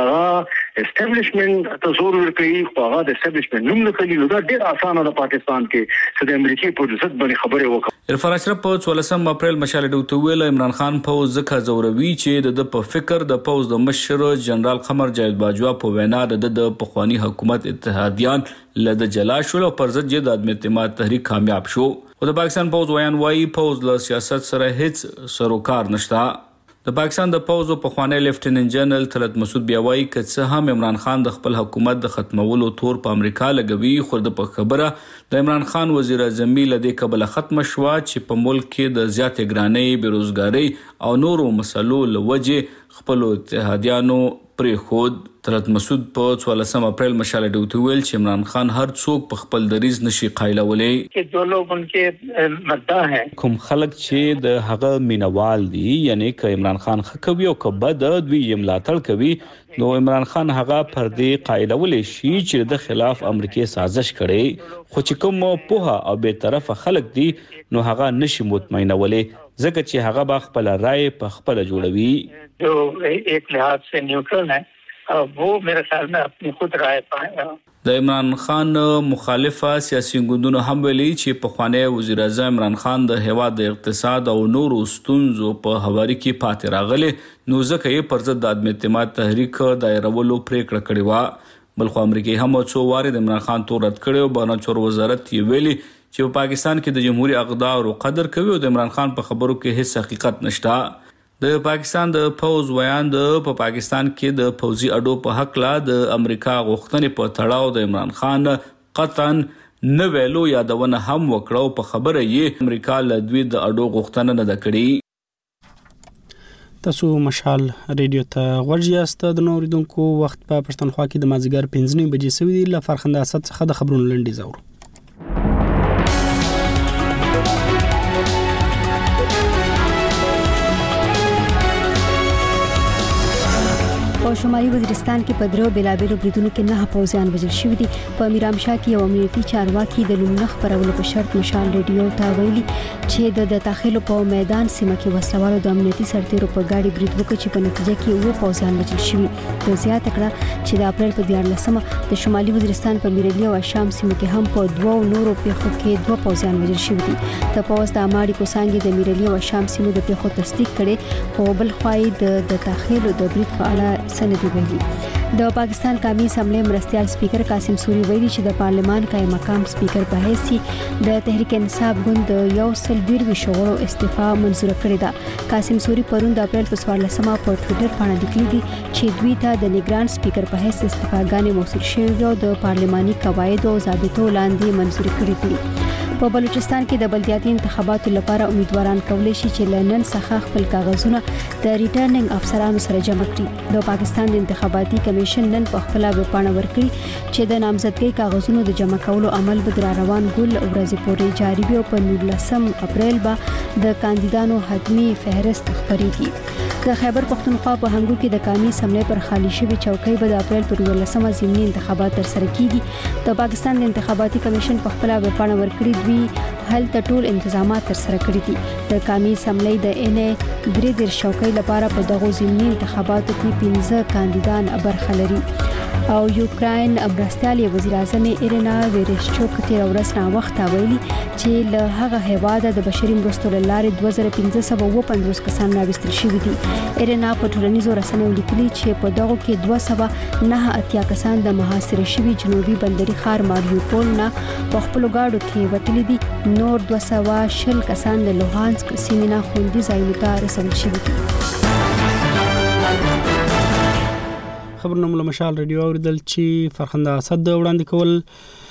فیصله اسټابلیشمنت ته زور ورکړي خو هغه د اسټابلیشمنت نوم نه کوي. دا ډېر اسانه د پاکستان کې چې د امریکای په ضد باندې خبرې وکړي. عرفان اشرف په 14 اپریل مشال ډوته ویل عمران خان پوز ځکه زوروي چې د په فکر د پوز د مشر جنرال قمر جاوید باجوا په وینا د پخوانی حکومت اتحادیان لده جلا شو او پر ضد د عدم اعتماد تحریک کامیاب شو. او د پاکستان پوز ویان وایي پوز له سیاست سره هیڅ سروکار نشته. د پاکستان د پوز په خوانی لیفټیننټ جنرال طلعت مسعود بیا وایي چې هم عمران خان د خپل حکومت د ختمولو تور په امریکا لګوي خو د په خبره د عمران خان وزیر اعظم لدې قبل ختم شو چې په ملک کې د زیات ګرانۍ بیروزګاری او نورو مسلو لوجه خپل اتحادیانو پرې خود. طلعت مسعود په 14 اپریل مشال ډوته ویل چې عمران خان هر څوک په خپل دریز نشي قایلولې چې جو لوگ انکه مدعا ہے کوم خلک چې د هغه مینوال دي یعنی ک عمران خان خکوي او ک بد دوی ملاتړ کوي نو عمران خان هغه پر دې قایلولې شي چې د خلاف امریکای سازش کړي خو چې کوم په او به طرف خلک دي نو هغه نشي مطمئنولې ځکه چې هغه با خپل رائے په خپل جوړوي جو ایک لحاظ سے نیوٹرل ہے وہ میرے خیال میں اپنی خود رائے پائے گا. د عمران خان مخالفه سیاسي ګوندونو هم ویلي چې په خوانی وزیر اعظم عمران خان د هیواد د اقتصاد او نورو ستونزو په حواله کې پاتې راغلي نو ځکه یې پر ضد د عدم اعتماد تحریک دایرولو پریکړه کړې و. بلخو امریکای هم څو واره د عمران خان تور رد کړو. بهرنیو چارو وزارت یې ویلي چې په پاکستان کې د جمهوریت اقدار او قدر کوي او د عمران خان په خبرو کې هیڅ حقیقت نشته. د پاکستان د پوز ویان د پاکستان کې د پوزي اډو په حق لا د امریکا غوښتنې په تړاو د عمران خان قطعا نه ویلو یادونه هم وکړو په خبره یې امریکا له دوی د اډو غوښتنه نه کړې. تاسو مشال ریډیو ته ورجیاست د نوریدونکو وخت په پښتونخوا کې د مازیګر 5 بجې سوي دی. ل فرخنده اسد څخه د خبرونو لنډي زور په شمالي وزیرستان کې په درو بلابلو بریدونو کې 9 پوځیان وژل شوي دي. په میرامشاه کې یو امنیتي چارواکي د لومړني خبرولو په شرط مشال ریډیو ته ویلي چې د داخلو په میدان سیمه کې وسلوالو د امنیتي سرتیرو په گاډي برید وکړ چې په نتیجه کې 9 پوځیان وژل شوي. د زیاته کړه چې د اپریل په 14مه د شمالي وزیرستان په میرلی او شام سیمه کې هم په 2 نورو پیښو کې 2 پوځیان وژل شوي دي. د پوځ د اماړي کوسانګي د میرلی او شام سیمو د پیښو تصدیق کړي، خو بل خوای د داخلو د برید په اړه سند ویلي. د پاکستان قومي اسمبلی مرستيال سپیکر قاسم سوري ویلي چې د پارلمان قائم مقام سپیکر په حیث د تحریک انصاف ګوند یو سل 22 شغلو استعفا منزور کړې ده. قاسم سوري پرون د اپریل په 14مه په ټوئیټر باندې لیکلي دي چې دوی ته د نگران سپیکر په حیث استعفاګانې موصول شوې او د پارلماني قواعد او ضابطو لاندې منزور کړې دي. په بلوچستان کې د بلدیاتي انتخاباتو لپاره امیدواران کولی شي چې لنن څخه خپل کاغذونه د ریټرنینګ افسرانو سره جمع کړي. د پاکستان د انتخاباتي کمیشن نن په خپل ویبپاڼه ورکړي چې د نامزدګۍ کاغذونو د جمع کولو عمل به روان ګل ورځې پورې جاری وي او په 19 اپریل به د کاندیدانو حتمی فهرست خبريږي. د خیبر پختونخوا په هنګو کې د قومي اسمبلی پر خالی شوی چوکۍ به د اپریل پر 19مه ضمني انتخابات ترسره کیږي. د پاکستان د انتخاباتي کمیشن په خپل ویبپاڼه ورکړي دوی هلته ټول انتظامات ترسره کړي دي. د قومي اسمبلی د ان 3 چوکۍ لپاره په دغه ضمني انتخاباتو کې 15 کاندیدان برخه لري. او یوکراین مرستيال وزیر اعظم ایرینا ویریشچوک تیر ورځ نا وخت ویلي چې له هغه هیواده د بشري مرستو لارې 2550 کسان راوستل شوي دي. ایرینا په ټولنیزو رسنیو لیکلي چې په دغه کې 209 کسان د محاصره شوي جنوبي بندري ښار ماریوپول نه په خپل گاډو کې وتلي دي. نور 210 کسان د لوهانسک سیمې نه خوندي ځایونو ته رسول شوي دي. خبرونه مله مشال ریډیو اوریدل چې فرخنده اسد وړاندې کول.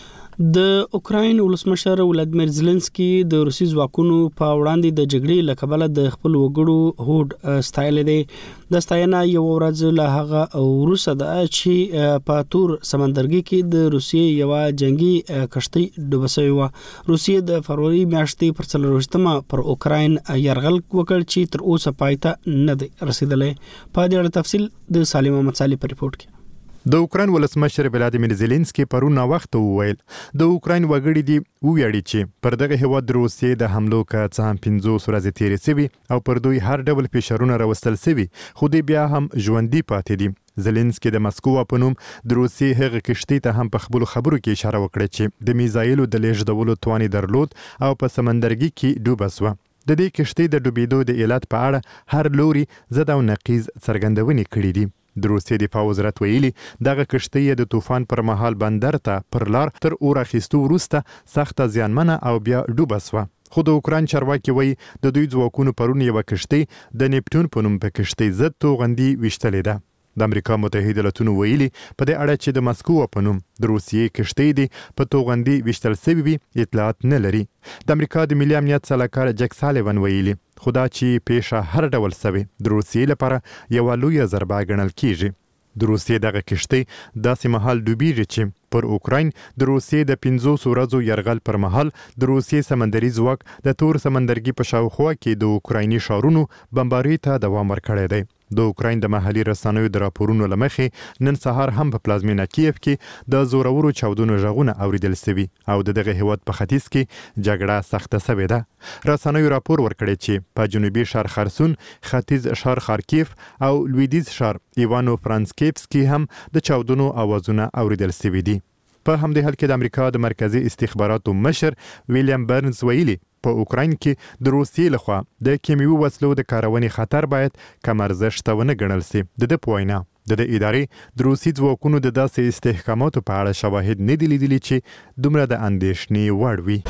د اوکراین ولسمشر ولادیمیر زيلنسکي د روسي ځواکونو په وړاندې د جګړې لکبله د خپل وګړو هوډ ستایل دي. د ستاینه یو ورځ له هغه وروسته د چې په تور سمندرګي کې د روسیې یو جنگي کشتۍ ډوبه شوې و. روسیې د فروری میاشتې پر 4مه پر اوکراین يرغل وکړ چې تر اوسه پایته نه دی رسیدلې. په دې اړه تفصیل د سالم محمد صالح په ریپورت کې. د اوکراین ولسمشر ولادیمیر زيلنسکي پرون وخت وویل د اوکراین وګړي دی ویاړي چې پر دغه هیواد روسیې د حملو کا څام 15 ورځې تیرې سوي او پر دوی هر ډول فشارونه راوستل سوي، خو دوی بیا هم ژوندۍ پاتې دي. زيلنسکي د مسکو په نوم د روسیې هغه کشتۍ ته هم په خپل خبرو کې اشاره وکړه چې د میزایلو د لیږدولو توان درلود او په سمندرګي کې ډوبه شوه. د دې کشتۍ د ډوبېدو د علت په اړه هر لوري زد او نقیض څرګندونې کړې دي. د روسیې دفاع وزارت ویلي دغه کشتۍ د طوفان پر مهال بندر ته پر لار تر اور اخیستو وروسته سخته زیانمنه او بیا ډوبه شوه. خو د اوکراین چارواکي وایي د دوی ځواکونو پرون یوه کشتۍ د نیپټون په نوم په کشتۍ ضد توغندي ویشتلې ده. د امریکا متحده ایالاتونو ویلي په دې اړه چې د مسکو په نوم د روسیې کشتۍ دی په توغندي ویشتل شوی وي اطلاعات نه لري. د امریکا د ملي امنیت سلاکار جک سالیوان ویلي خدا چې پیښه هر ډول سوي د روسیې لپاره یو لوی ضربه ګڼل کیږي. د روسیې دغه کشتۍ داسې مهال ډوبېږي چې پر اوکراین د روسیې د 15 ورځو یرغل پر مهال د روسیې سمندري ځواک د تور سمندرګي په شاوخوا کې د اوکرایني ښارونو بمبارۍ ته دوام ورکړی دی. د اوکراین د محلي رسنیو د راپورونو لمخې نن سهار هم په پلازمینه کیف کې د زورورو چاودنو غږونه اوریدل شوي او دغه هیواد په ختیځ کې جګړه سخته شوې ده. رسنیو راپور ورکړی چې په جنوبي ښار خرسون، ختیځ ښار خارکیف او لویدیځ ښار ایوانو فرانسکیفسکي هم د چاودنو اوازونه اوریدل شوي دي. په همدې حال کې د امریکا د مرکزی استخباراتو مشر ویلیام برنز ویلي په اوکراین کې د روسیې لخوا د کیمیاوي وسلو د کارونې خطر باید کم ارزښت ونه ګڼل شي. د پوینا د ادارې د روسي ځواکونو د داسې استحکاماتو په اړه شواهد نه دي لیدلي چې دومره د اندېښنې وړ وي.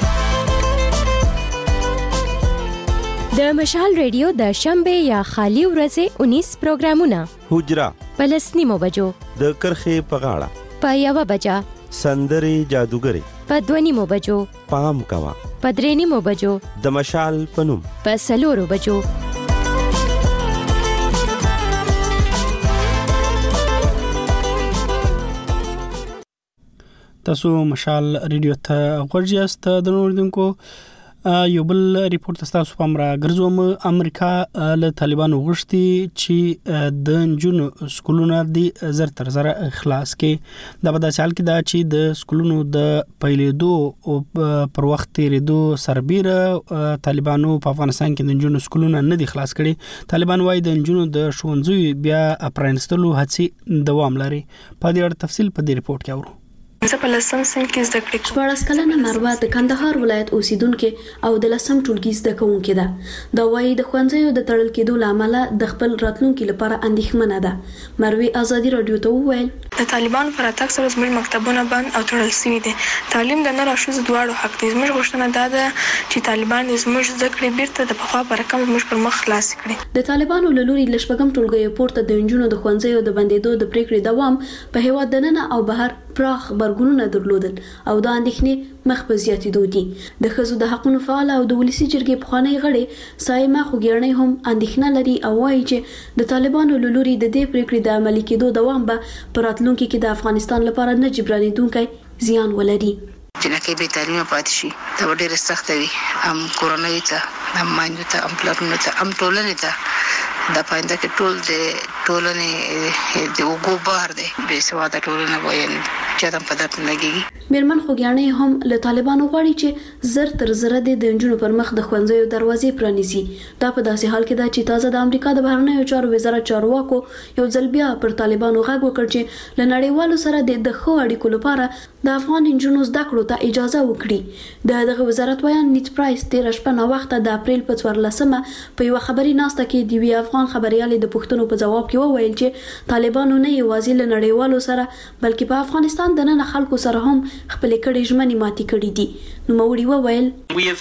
د مشال ریډیو د شنبه یا خالی ورځې 19 پروګرامونه حجرا پلسنیمو بجو د کرخې په غاړه په 1 بجا سندري جادوګري په 2 بجو پام کوا په 3 بجو د مشال پنوم په 4 بجو. تاسو مشال ریډیو ته غوږ یاست. د نوردونکو یو بل ریپورت تاسو په امر ګرځوم امریکا له طالبانو غوښتي چې د جنونو سکولونو دی زر تر زر خلاص کې د بدا سال کې دا چې د سکولونو د پیلېدو پر وخت تیریدو سربیره طالبانو په افغانستان کې د جنونو سکولونو نه دي خلاص کړي. طالبان وايي د جنونو د ښوونځي بیا پرانستلو هڅې دوام لري. په دې اړه تفصیل په دې ریپورت کې اورو. زه په لسم صنف کې زده کړې کوم. 14 کلنه مروه د کندهار ولایت اوسیدونکې او د لسم ټولګي زده کوونکې ده. دا وايي د ښوونځیو د تړل کېدو لامل د خپل راتلونکي لپاره اندېښمنه ده. مروه ازادي رادیو ته وویل د طالبانو پر اتاک سره زموږ مکتبونه بند او تړل شوي دي. تعلیم د نر او ښځو دواړو حق دی. زموږ غوښتنه دا ده چې طالبان زموږ زده کړې بیرته د پخوا په رقم زموږ پر مخ خلاص کړي. د طالبانو له لوري ل شپږم ټولګي پورته د انجونو د ښوونځیو د بندېدو د پریکړې دوام په هیواد دننه او بهر پراخ برګونونه درلودل او دا اندېښنې مخ په زیاتېدو دي. د ښځو د حقوقو فعال او د ولسی جرګې پخوانی غړي سایمه خوګیړنۍ هم اندېښنه لري او وایي چې د طالبانو له لوري د دې پریکړې د عملي کېدو دوام به په راتلونکي کې د افغانستان لپاره نه جبرانېدونکی زیان ولري. جنکه به تعلیم پاتې شي دا ډېر سخت وي ام کورونای ته ام ماینده ته ام پلاتونو ته ام ټولنې ته دا پاینده کې ټول د ټولنې د وګو بار دی به سواده ټولنه وایي چې دا په دته لګي. میرمن خوګیانې هم له طالبانو غواړي چې زر تر زر د انجونو پر مخ د ښوونځیو دروازې پرانیزي. دا په داسې حال کې ده چې تازه د امریکا د بهرنیو چارو وزارت چارواکو یو ځل بیا پر طالبانو غږ وکړ چې له نړیوالو سره د ښو اړیکو لپاره د افغان انجونو زده کړو ته اجازه وکړي. دغه وزارت ویان نیت پرایس 13 شپه نو وخت د اپریل په 14مه په یو خبري ناسته کې د وی افغان خبريالې د پښتنو په جواب کې وویل چې طالبانو نه یوازې له نړیوالو سره بلکې په افغانستان د نن خلکو سره هم خپل کړي ژمنې ماتي کړي دي. نو موري وویل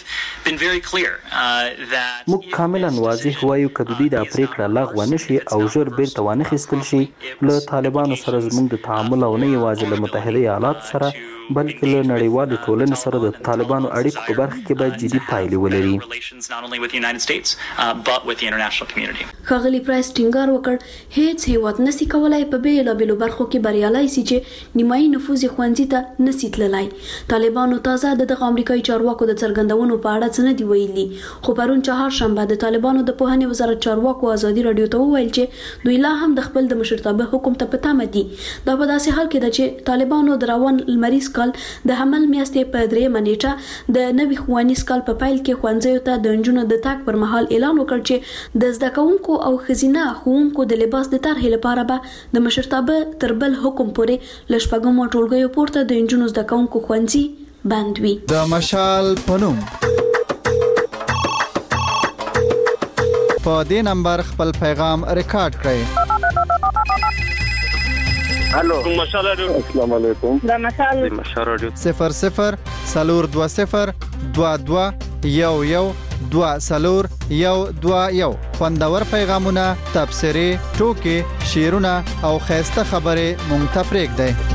موږ کاملا واضح وایو کله د پریکړه لغوه نشي او ژر بیرته وانخیستل شي له طالبانو سره زموږ د تعامل او نه یوازې له متحده ایالاتو سره بلکې له نړیوالې ټولنې سره د طالبانو اړیکو په برخه کې باید جدي پایلې ولري. ښاغلي پرایس ټینګار وکړ هیڅ هیواد نشي کولای په بیلابېلو برخو کې بریالي شي چې نیمایي نفوذ ښوونځي ته نشي تللی. طالبانو تازه دغه امریکایي چارواکو د څرګندونو په اړه څه نه دی ویلي خو پرون چهارشنبه د طالبانو د پوهنې وزارت چارواکو ازادي رادیو ته وویل چې دوی لا هم د خپل د مشرتابه حکم ته په تمه دي. دا په داسې حال کې ده چې طالبانو د روان لمریز کال د حمل میاشتې په 3 نیټه د نوي ښوونیز کال په پیل کې ښوونځیو ته د انجونو د تاک پر مهال اعلان وکړ چې د زده کوونکو او ښځینه ښوونکو د لباس د طرحې لپاره به د مشرتابه تر بل حکم پورې ل شپږمو ټولګیو پورته د انجونو زده کوونکو ښوونځي بند وي. د مشال پنوم په دې نمبر خپل پیغام ریکارډ کړئ. الو مشال رادیو السلام علیکم د مشال رادیو 00 420 22 11 2 خوندور پیغامونه تبصره ټوکي شعرونه او خيسته خبره مونږ ته پرېږدئ.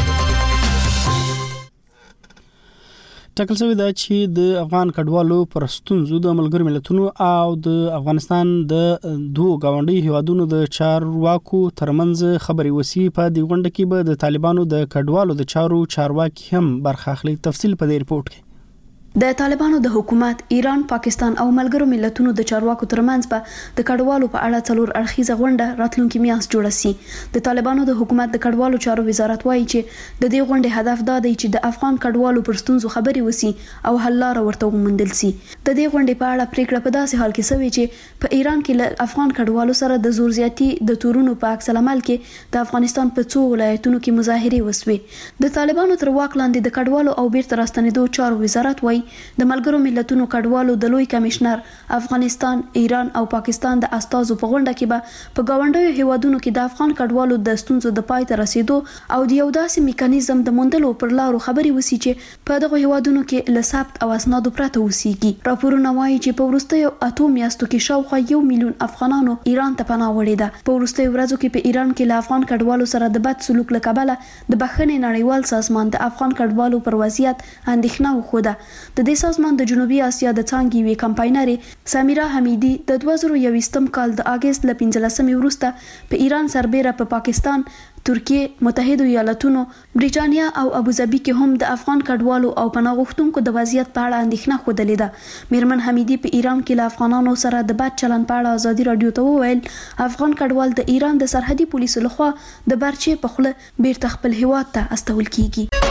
ټاکل شوی دا چې د افغان کډوالو پر ستونزو د ملګرو ملتونو او د افغانستان د دوه گاونډي هیوادونو د چارواکو ترمنځ خبري وسی په دی غونډه کې به د طالبانو د کډوالو د چارواکي هم برخه اخلي. تفصیل په دې ریپورت کې. د طالبانو د حکومت ایران پاکستان او ملګرو ملتونو د چارواکو ترمنځ په د کډوالو په اړه څلور اړخیزه غونډه راتلونکي میاشت جوړه سي. د طالبانو د حکومت د کډوالو چارو وزارت وایي چې د دې غونډې هدف دا دی چې د افغان کډوالو پر ستونزو خبري وسی او حل لاره ورته وموندل سي. د دې غونډې په اړه پریکړه په داسې حال کې شوې چې په ایران کې له افغان کډوالو سره د زور زیاتی د تورونو په عکس العمل کې د افغانستان په څو ولایتونو کې مظاهره وسوې. د طالبانو تر واک لاندې د کډوالو او بیرته راستنېدو چارو وزارت وایي د ملګرو ملتونو کډوالو د لوی کمشنر افغانستان، ایران او پاکستان د استازو په غونډه کې به په گاونډیو هیوادونو کې د افغان کډوالو د ستونزو د پای ته رسیدو او د یو داسې میکانیزم د موندلو پر لارو خبري وسی چې په دغه هیوادونو کې له ثبت او اسنادو پرته وسیږي. راپورونه وایي چې په وروستیو 8 میاشتو کې شاوخوا 1 میلیون افغانانو ایران ته پناه وړې ده. په وروستیو ورځو کې په ایران کې له افغان کډوالو سره د بد سلوک له کبله د بخښنې نړیوال سازمان د افغان کډوالو پر وضعیت اندېښنه وښوده. د دې سازمان د جنوبي اسیا د څانګې وی کمپاینرې سمیرا حمیدی د 2021 کال د اگست ل 15 وروسته په ایران سربېره په پاکستان، ترکیه، متحده ایالاتونو، بریټانیا او ابوظبي کې هم د افغان کډوالو او پناه غوښتونکو د وضعیت په اړه اندېښنه خوده ده. میرمن حمیدی په ایران کې له افغانانو سره د بد چلند په اړه ازادي رادیو ته وویل افغان کډوال د ایران د سرحدي پولیسو لخوا د برچې په خوله بیرته خپل هیواد ته استول کیږي.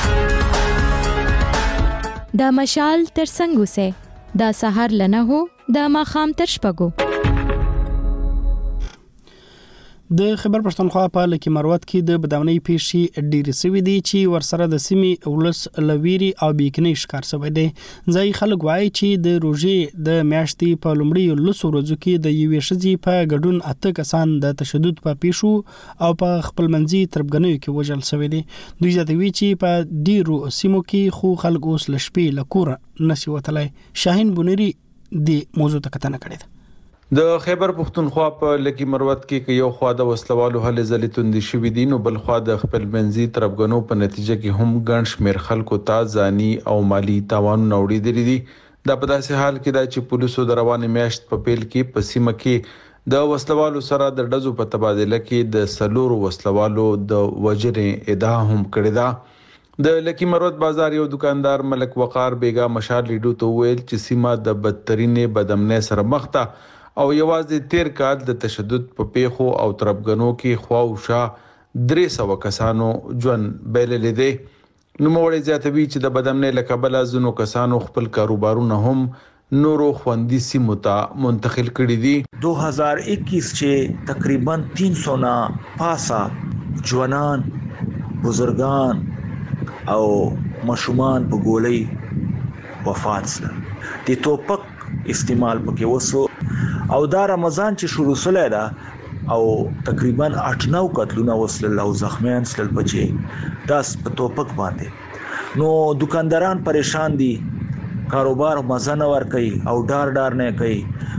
دا مشال تر څنګه وسه دا سحر لنه هو دا ماخام تر شپګو. د خیبر پښتونخوا په لکه مروت کې د بدامنۍ پیښې ډېرې سوي دي چې ورسره د سیمې ولس لويري او بیکنۍ ښکار شوی دی. ځای خلک وایي چې د روژې د میاشتې په لومړي لسو ورځو کې د یوې ښځې په ګډون 8 کسان د تشدد په پیښو او په خپلمنځي تربګنیو کې وژل شوی دي. دوی زیاتوي چې په ډیرو سیمو کې خو خلک اوس له شپې له کوره نشي وتلی. شاهین بونری د موضوع ته کتنه کړې ده. د خیبر پښتونخوا په لکی مروت کې یو خوا د وسلوالو هلې ځلې توندې شوې دي، نو بل خوا د خپلمنځي تربګنو په نتیجه کې هم ګڼ شمېر خلکو ته ځاني او مالی تاوانونه اوړېدلي دي. دا په داسې حال کې ده چې پولیسو د روانې میاشت په پیل کې په سیمه کې د وسلوالو سره د ډزو په تبادله کې د 4 وسلوالو د وژنې ادعا هم کړې ده. د لکی مروت بازار یو دکاندار ملک وقار بیگا مشال لیډو ته ویل چې سیمه د بدترینې بدامنۍ سره مخ ده او یوازې 13 کال د تشدد په پیښو او تربګنو کې خوا او شا 300 کسانو ژوند بایللې دي. نوموړی زیاتوي چې د بدامنۍ له کبله ځینو کسانو خپل کاروبارونه هم نورو خوندي سیمو ته منتقل کړي دي. 2021 چې تقریبا 300 نه پاسه ځوانان، بزرگان او مشومان په ګولۍ وفات شول. د توپک استعمال پکې وسو او دا رمضان چې شروع سره ده او تقریبا 8-9 قتلونه وسل او زخمیان سل بچي داس په توپک باندې. نو دکانداران پریشان دي، کاروبار مزه نه ور کوي او ډار نه کوي.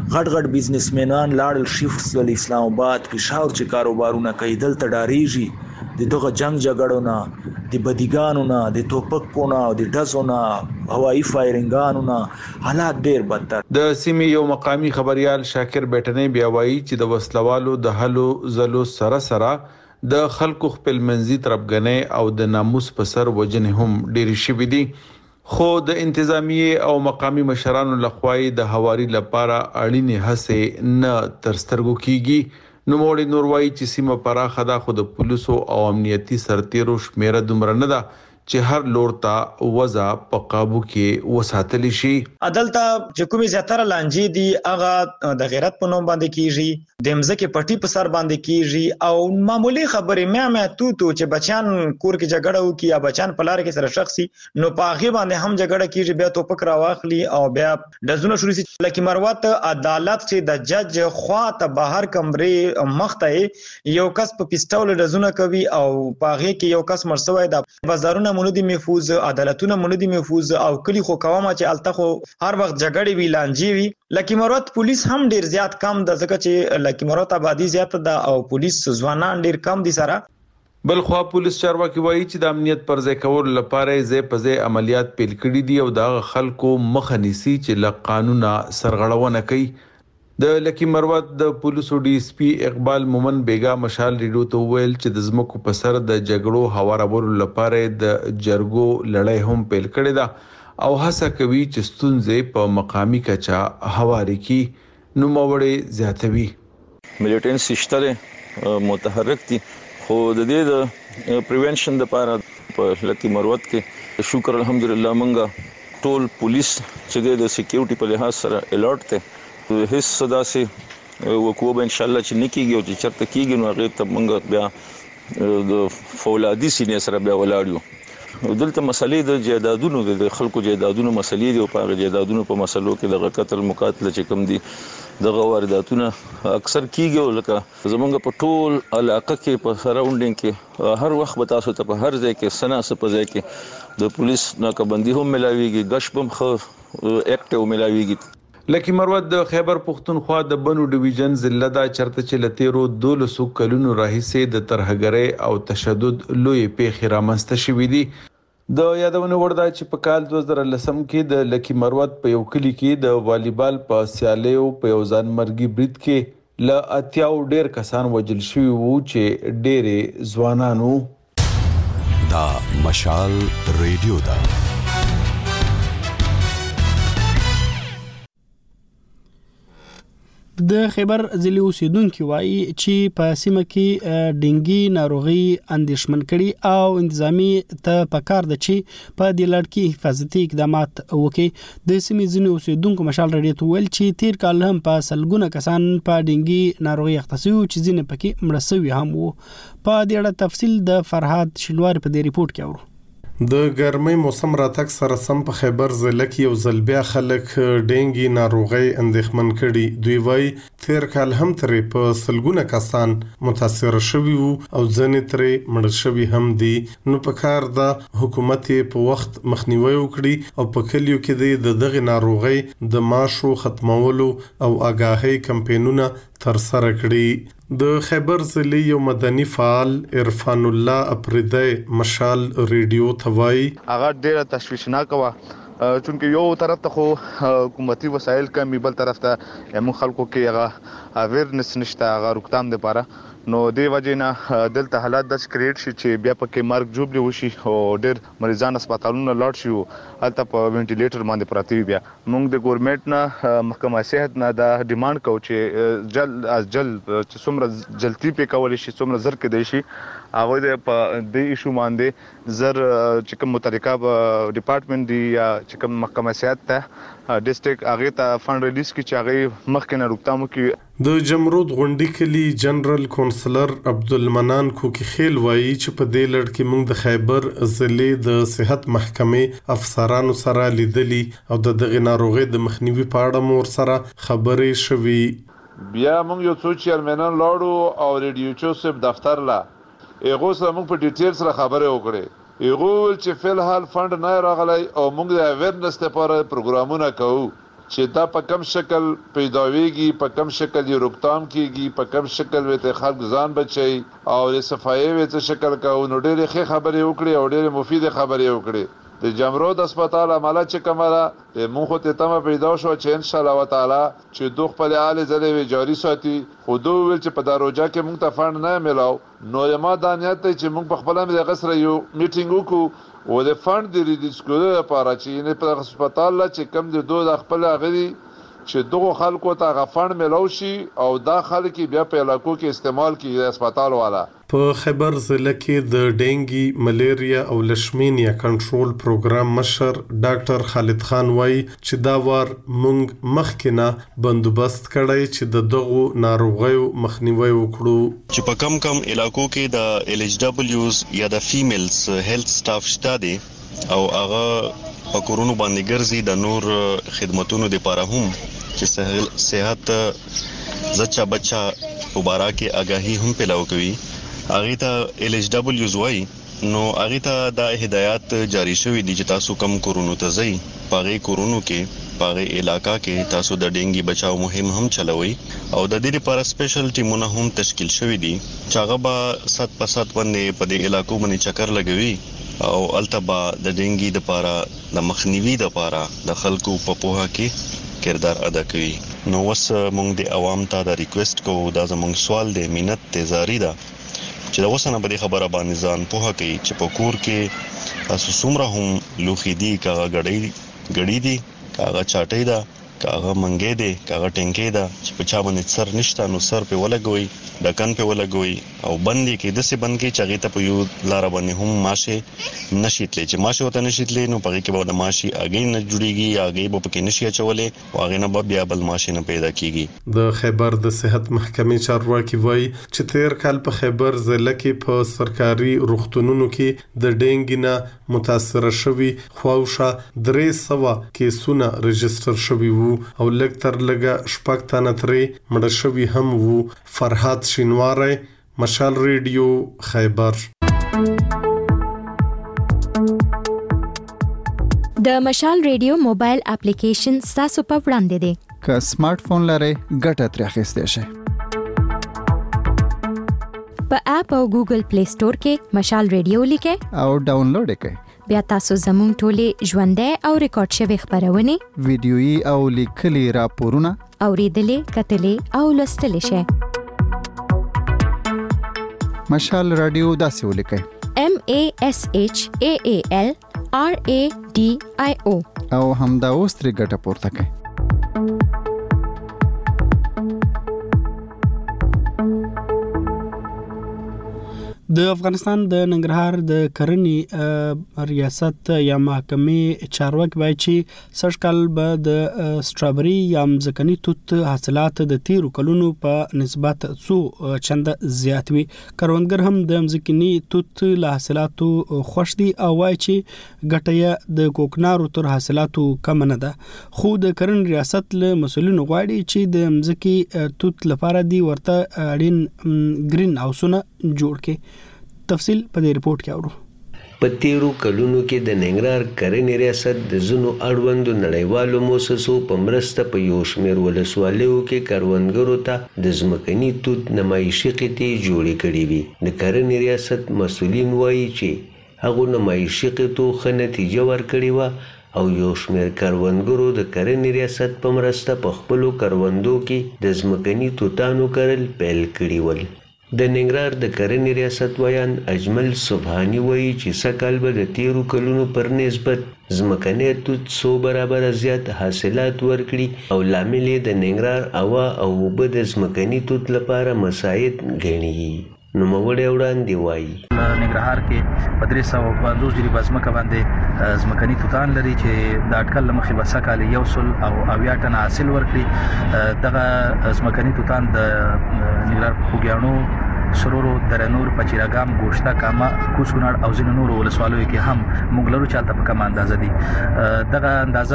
غټ بزنسمنان لاړل شیفټ ول اسلام آباد، پېښور چې کاروبارونه کوي دلته ډاریږي دغه جنگ جګړو نه، د بدیګانو نه، د توپکونو او د ډزو نه، هوایي فایرینګانو نه حالات ډیر بدتر. د سیمې یو مقامی خبريال شاکر بیٹنې بیا وایي چې د وسلوالو د هلو زلو سره د خلکو خپلمنځي تربګنۍ او د ناموس په سر وجنې هم ډیر شوي دي. خو د انتظامیه او مقامی مشرانو لخوا د هواري لپاره اړینې هڅې نه ترسترګو کیږي. نوموړی نور وایي چې سیمه پراخه ده خو د پولیسو او امنیتي سرتیرو شمیره دومره نه ده چې هر لور ته وضع په قابو کې وساتلی شي. عدالت چې کومي زیاتره لانجې دي هغه د غیرت په نوم باندې کیږي، د مزکه پټي په سر باندې کیږي او معمولی خبرې مې تو چې بچان کور کې جګړه وکي یا بچان په لار کې سره شخصي نو په هغه باندې هم جګړه کیږي، بیا توپک راواخلي او بیا دزونه شروع شي. لکه مروت عدالت چې د جج خوا ته بهر کمرې مخته یو کس په پیستول دزونه کوي او په هغه کې یو کس مرسوي د بازارونه مولدي محفوظ، عدالتونه مولدي محفوظ او کلی خو کومه چې الته خو هر وخت جګړې وی لانجې وی. لکه مروت پولیس هم ډیر زیات کم د ځکه چې لکه مروت آبادی زیات ده او پولیس ځوانان ډیر کم دي سره. بل خو پولیس چارواکي وایي چې د امنیت پر ځای کول لپاره ځای په ځای عملیات پیل کړي دي او د خلکو مخه نیسي چې له قانونا سرغړونه کوي. د لکی مروت د پولیسو ډي اس پی اقبال مومن بیگا مشال ریډو ته ویل چې د زمکو په سر د جګړو هوارولو لپاره د جرګو لړۍ هم پیل کړې ده او هڅه کوي چې ستونزې په مقامی کچا هواري کی. نو موړې زیاتوي ملیټنسي شته متحرک دي خو د دې د پریونشن لپاره په لکی مروت کې شکر الحمدلله مونږه ټول پولیس چې د سکیورټي په لحاظ سره الرټ ته هیڅ صدا سي وکوب ان شاء الله چې نکیږي او چې چرته کیږي نو هغه ته موږ بیا د فولادي سینې سره بیا ولاړو. دلته مسلې د جیدادونو د خلکو جیدادونو مسلې دي او په جیدادونو په مسلو کې د قتل مقاتله چې کوم دي دغه وارداتونه اکثر کیږي. لکه زمونږ په ټول علاقه کې په سراوندینګ کې هر وخت به تاسو ته په هر ځای کې سنا سپځای کې د پولیس ناکبندي هم ملاويږي، غشبم خو اکټیو ملاويږي. لکی مروت د خیبر پښتونخوا د بنو ډیویژن ضلع دا چرته چې لتیرو 12 کلونو راهیسې د ترهګرۍ او تشدد لوی پیښې رامنځته شوې دي. د یادونه وردا چې په کال 2010 کې د لکی مروت په یو کلی کې د والیبال په سیالیو په یو ځان مرګي برید کې ل اتیاو ډیر کسان وجل شوی وو چې ډېرې ځوانانو. دا مشال ریډیو دا د خیبر ضلع اوسیدونکو وایي چې په سیمه کې ډینګي ناروغي اندېښمن کړي او انتظامی ته پکار ده چې په دې لړ کې حفاظتي اقدامات وکړي. د سیمې ځینې اوسیدونکو مشال رادیو ته ویل چې تیر کال هم په سلګونه کسان په ډینګي ناروغي اخته شوي چې ځینې پکې مړه شوي هم وو. په دې اړه تفصیل د فرهاد شینواری په دې ریپورت کې اورو. د ګرمۍ موسم راتګ سره سم په خیبر ضلع کې یو ځل بیا خلک ډینګي ناروغي اندېښمن کړي. دوی وایي تیر کال هم ترې په سلګونه کسان متاثر شوي وو او ځینې ترې مړه شوي هم دي. نو په کار ده حکومت په وخت مخنیوي وکړي او په کلیو کې د دغه ناروغي د ماشو ختمولو او آگاهي کمپاینونه تر سره کړي. د خیبر ضلع یو مدني فعال عرفان الله اپریدی مشال ریډیو توای هغه ډیره تشویشناک و چونکه یو طرف ته خو حکومتي وسایل کمی بل طرف ته موږ خلکو کې هغه اویرنس نشته هغه روکتام لپاره. نو دی وجینا دلته حالات د کریټ شي چې بیا پکې مرګ جوړلی وشي او ډېر مریضان هسپتالونو لاړ شي هلته په وینټیلیټر باندې پراته وي. بیا موږ د ګورنمنت نه محکمه صحت نه دا ډیماند کوو چې جلد از جلد چې څومره جلدی په کول شي څومره زر کې دی شي هغه د ایشو باندې زر چې کوم متعلقه ډپارټمنټ دی یا چې کوم محکمه صحت ته ډیسټریکټ هغه ته فند ریلیز کی چې هغه مخکنه روکتامو کې. د جمرود غونډي کلی جنرال کونسلر عبدالمنان کوکی خیل وایي چې په دې لړ کې موږ د خیبر ضلع د صحت محکمې افسرانو سره لیدلي او د دغه ناروغي د مخنیوي په اړه مور سره خبرې شوي. بیا موږ یو څو چیرمنان لاړو او ریډیو چوسپ دفتر لا ایغو سره موږ په ډیټیل سره خبرې وکړې. ایغو چې فل حال فند نه راغلی او موږ د اویرنس لپاره پروګرامونه کوو چې دا په کم شکل پیداویږي په کم شکل یې روکتام کیږي په کم شکل وته خلک ځان بچي او د صفایي وته شکل کوو. نو ډېرې ښه خبرې وکړي او ډېرې مفیده خبرې وکړي. د جمرود هسپتال عمله چې کومه مونږ خو ته تمه پیدا شو چې ان شاء الله تعالی چې دوه خپل اعلی زده جاری ساتي. خو دوی ول چې په داروجا کې مونږ ته فند نه ملاو. نو ما دا نیت چې مونږ په خپل د غسر یو میټینګ وکړو او د فند د ریلیز کولو لپاره چې نه په هسپتال لا چې کم د دوه خپل غړي چې دغه خلکو ته غفن ملو شي او دا خلک بیا په علاقو کې استعمال کیږي د هسپتال والا. په خیبر ضلع کې د ډینګي ملیریا او لشمینیا کنټرول پروګرام مشر ډاکټر خالد خان وایي چې دا وار مونږ مخکینه بندوبست کړی چې د دغه ناروغیو مخنیوي وکړو. چې په کم کم علاقو کې د ال ایچ دبلیوز یا د فیمیلز هیلث سټاف شته دي او هغه په کورونو باندې ګرځي د نور خدماتونو لپاره هم چې صحت زچا بچا مبارکه آگاهی هم پلاو کوي. هغه ته ال ایچ دبلیوز وای نو هغه ته د هدایت جاری شوې دي چې تاسو کم کورونو ته ځئ پاغه کورونو کې پاغه علاقہ کې تاسو د ډینګي بچاو مهم هم چلوي او د دې لپاره سپیشل ټیمونه هم تشکیل شوې دي چې هغه به 7% باندې په دې علاقو باندې چکر لګوي او التبا د ډینګي د لپاره د مخنیوي د لپاره د خلکو په پوهه کې کردار ادا کوي. نو وس مونږ د عوام ته د ریکوست کوو دا زمونږ سوال دی مینت تزاری ده چې د وسنه په خبره باندې ځان پوهه کوي چې په کور کې تاسو څومره هم لوخي دي کاغه غړي دي کاغه چاټي ده کاغه منګې دي کاغه ټینګې ده چې په چا باندې سر نشته نو سر په ولګوي د کن په ولګوي او باندې کې د سه باندې چې هغه ته په یو لار باندې هم ماشه نشیتلې چې ماشه وته نشیتلې نو په کې به د ماشي اگې نه جوړيږي اگې به پکې نشي چولې او هغه نه بیا بل ماشه نه پیدا کیږي. د خیبر د صحت محکمې چارواکي وایي چې تیر کال په خیبر ضلع کې په سرکاري روغتونونو کې د ډینګي نه متاثر شوي خواوشه 300 کیسونه رجستر شوي وو او لږ تر لږه شپږ تنه ترې مړه شوي هم وو. فرهاد شینواری مشال ریډیو خیبر. د مشال ریډیو موبایل اپلیکیشن تاسو په وړاندې دی. که سمارټ فون لرئ ګټه ترې اخیستی شئ. په اپ او ګوګل پلی سٹور کې مشال ریډیو لیکئ او ډاونلوډ یې کړئ. بیا تاسو زموږ ټولې ژوندۍ او ریکارډ شوی خبرونه ویډیويي او لیکلي راپورونه اوریدلې کتلې او لوستلې شئ. مشال رادیو داسې ولیکئ MASHAALRADIO او همدا اوس ترې ګټه پورته کړئ. د افغانستان د ننګرهار د کرنې ریاست یا محکمې چارواکي وایي چې سږ کال به د سټرابري یا مځکني توت حاصلات د تیرو کلونو په نسبت څو چنده زیات وي. کروندګر هم د مځکني توت له حاصلاتو خوښ دي او وایي چې ګټه یې د کوکنارو تر حاصلاتو کم نه ده. خو د کرنې ریاست له مسؤلینو غواړي چې د مځکي توت لپاره دی ورته اړین گرین هاوسونه جوړ کړي. تفصیل په دې رپورت کې اورو. په تیرو کلونو کې د ننګرهار کرنې ریاست د ځینو اړوندو نړیوالو مؤسسو په مرسته په یو شمېر ولسوالیو کې کروندګرو ته د ځمکني توت نمایشي قطعې جوړې کړې وي. د کرنې ریاست مسؤلین وایي چې هغو نمایشي قطعو ښه نتیجه ورکړې وه او یو شمېر کروندګرو د کرنې ریاست په مرسته په خپلو کروندو کې د ځمکني توتانو کرل پیل کړي ول. د ننګرهار د کرنې ریاست ویان اجمل سبحانی وایي چې سږکال به د تیرو کلونو پر نسبت ځمکنی توت 100 برابره زیات حاصلات ورکړي او لامل یې د ننګرهار هوا او اوبه د ځمکني توت لپاره مساعد ګڼي. نوموړی وړاندې وایي ننګرهار کې په 350 جریبه ځمکه باندې ځمکني توتان لري چې د اټکل له مخې به سږکال 100 ټنه حاصل ورکړي. دغه ځمکني توتان د ننګرهار په خوږیاڼو، سرورو، درنور، پچیراګام، ګوشته، کاما، کوچ کونړ او ځینو نورو ولسوالیو کې هم موږ لرو چې هلته په کمه اندازه دي. دغه اندازه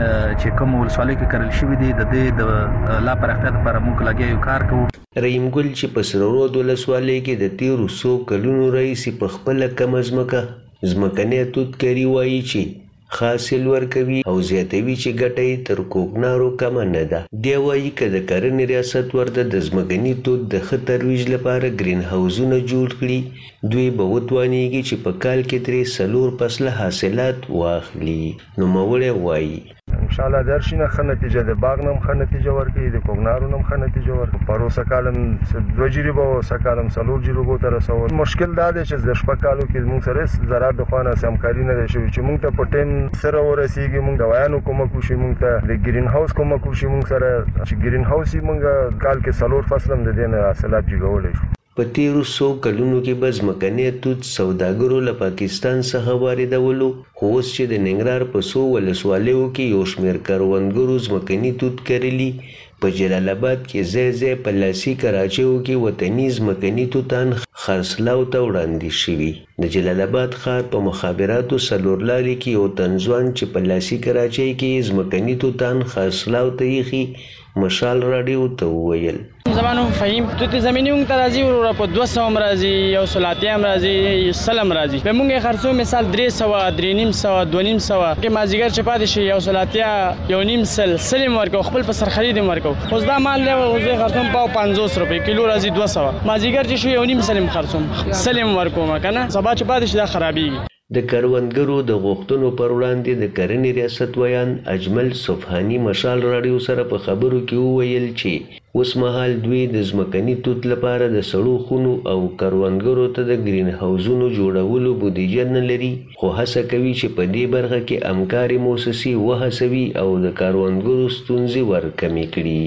چې کوم ولسوالیو کې کرل شوي دي د دې د لا پراختیا لپاره موږ لګیا یو کار کوو. رحیم ګل چې په سرورود ولسوالۍ کې د تیرو 100 کلونو راهیسې په خپله کمه ځمکه ځمکنی توت کري وایي چې حاصل ورکوي او زیاتوي چې ګټه یې تر کوکنارو کمه نه ده. دی وایي که د کرنې ریاست ورته د ځمکني توت د ښه ترویج لپاره ګرین هاوزونه جوړ کړي دوی به وتوانیږي چې په کال کې ترې 4 فصله حاصلات واخلي. نوموړی وایي انشاءالله درشینه ښه نتیجه د باغ نه هم ښه نتیجه ورکوي، د کوکنارو نه هم ښه نتیجه ورکوي. پروسه کالم 2 جریبه او سکالم 4 جریبو ته رسول. مشکل دا دی چې د شپږ کالو کې موږ سره زراعت د خوا نه همکاري نه ده شوې چې موږ ته په ټیم سره ورسیږي. موږ دوایانو کومک وشي، موږ ته د ګرین هاوس کومک وشي. موږ سره چې ګرین هاوس یې موږ کال کې 4 فصل هم د دې نه حاصلات جوړولی شو. په تیرو 100 کلونو کې به ځمکنی توت سوداګرو له پاکستان څخه واردولو، خو اوس چې د ننګرهار په 100 ولسوالیو کې یو شمېر کروندګرو ځمکني توت کرلي، په جلال آباد کې ځای ځای په لاسي کراچیو کې وطني ځمکني توتان خرڅلاو ته وړاندې شوي. د جلال آباد ښار په مخابراتو څلورلارې کې یو تنځوان چې په لاسي کراچۍ کې ځمکني توتان خرڅلاو ته ایښي مشال راډیو ته وویل زمانو فهیم توت زمینی مونږ ته راځي ورو په 200 هم راځي، یو سلاتي هم راځي، سلم راځي. به مونږ خرڅو مثال 300 350 250 کې مازیګر چې پاتې شي یو سلاتیا یو نیم سلم ورکو خپل په سر خرید ورکو. اوس دا مال له وزې خرڅوم په 500 روپے کیلو راځي 200 مازیګر چې شو یو نیم سلم خرڅوم سلم ورکوم کنه سبا چې پاتې شي دا خرابي. د کروندګرو د غوښتنو پر وړاندې د کرنې ریاست ویان اجمل سبحانی مشال راډیو سره په خبرو کې وویل چې اوس مهال دوی د ځمکني توت لپاره د سړو خونو او کروندګرو ته د ګرین هاوزونو جوړولو بودیجه نه لري، خو هڅه کوي چې په دې برخه کې همکاري موسسې وهڅوي او د کروندګرو ستونزې ورکمې کړي.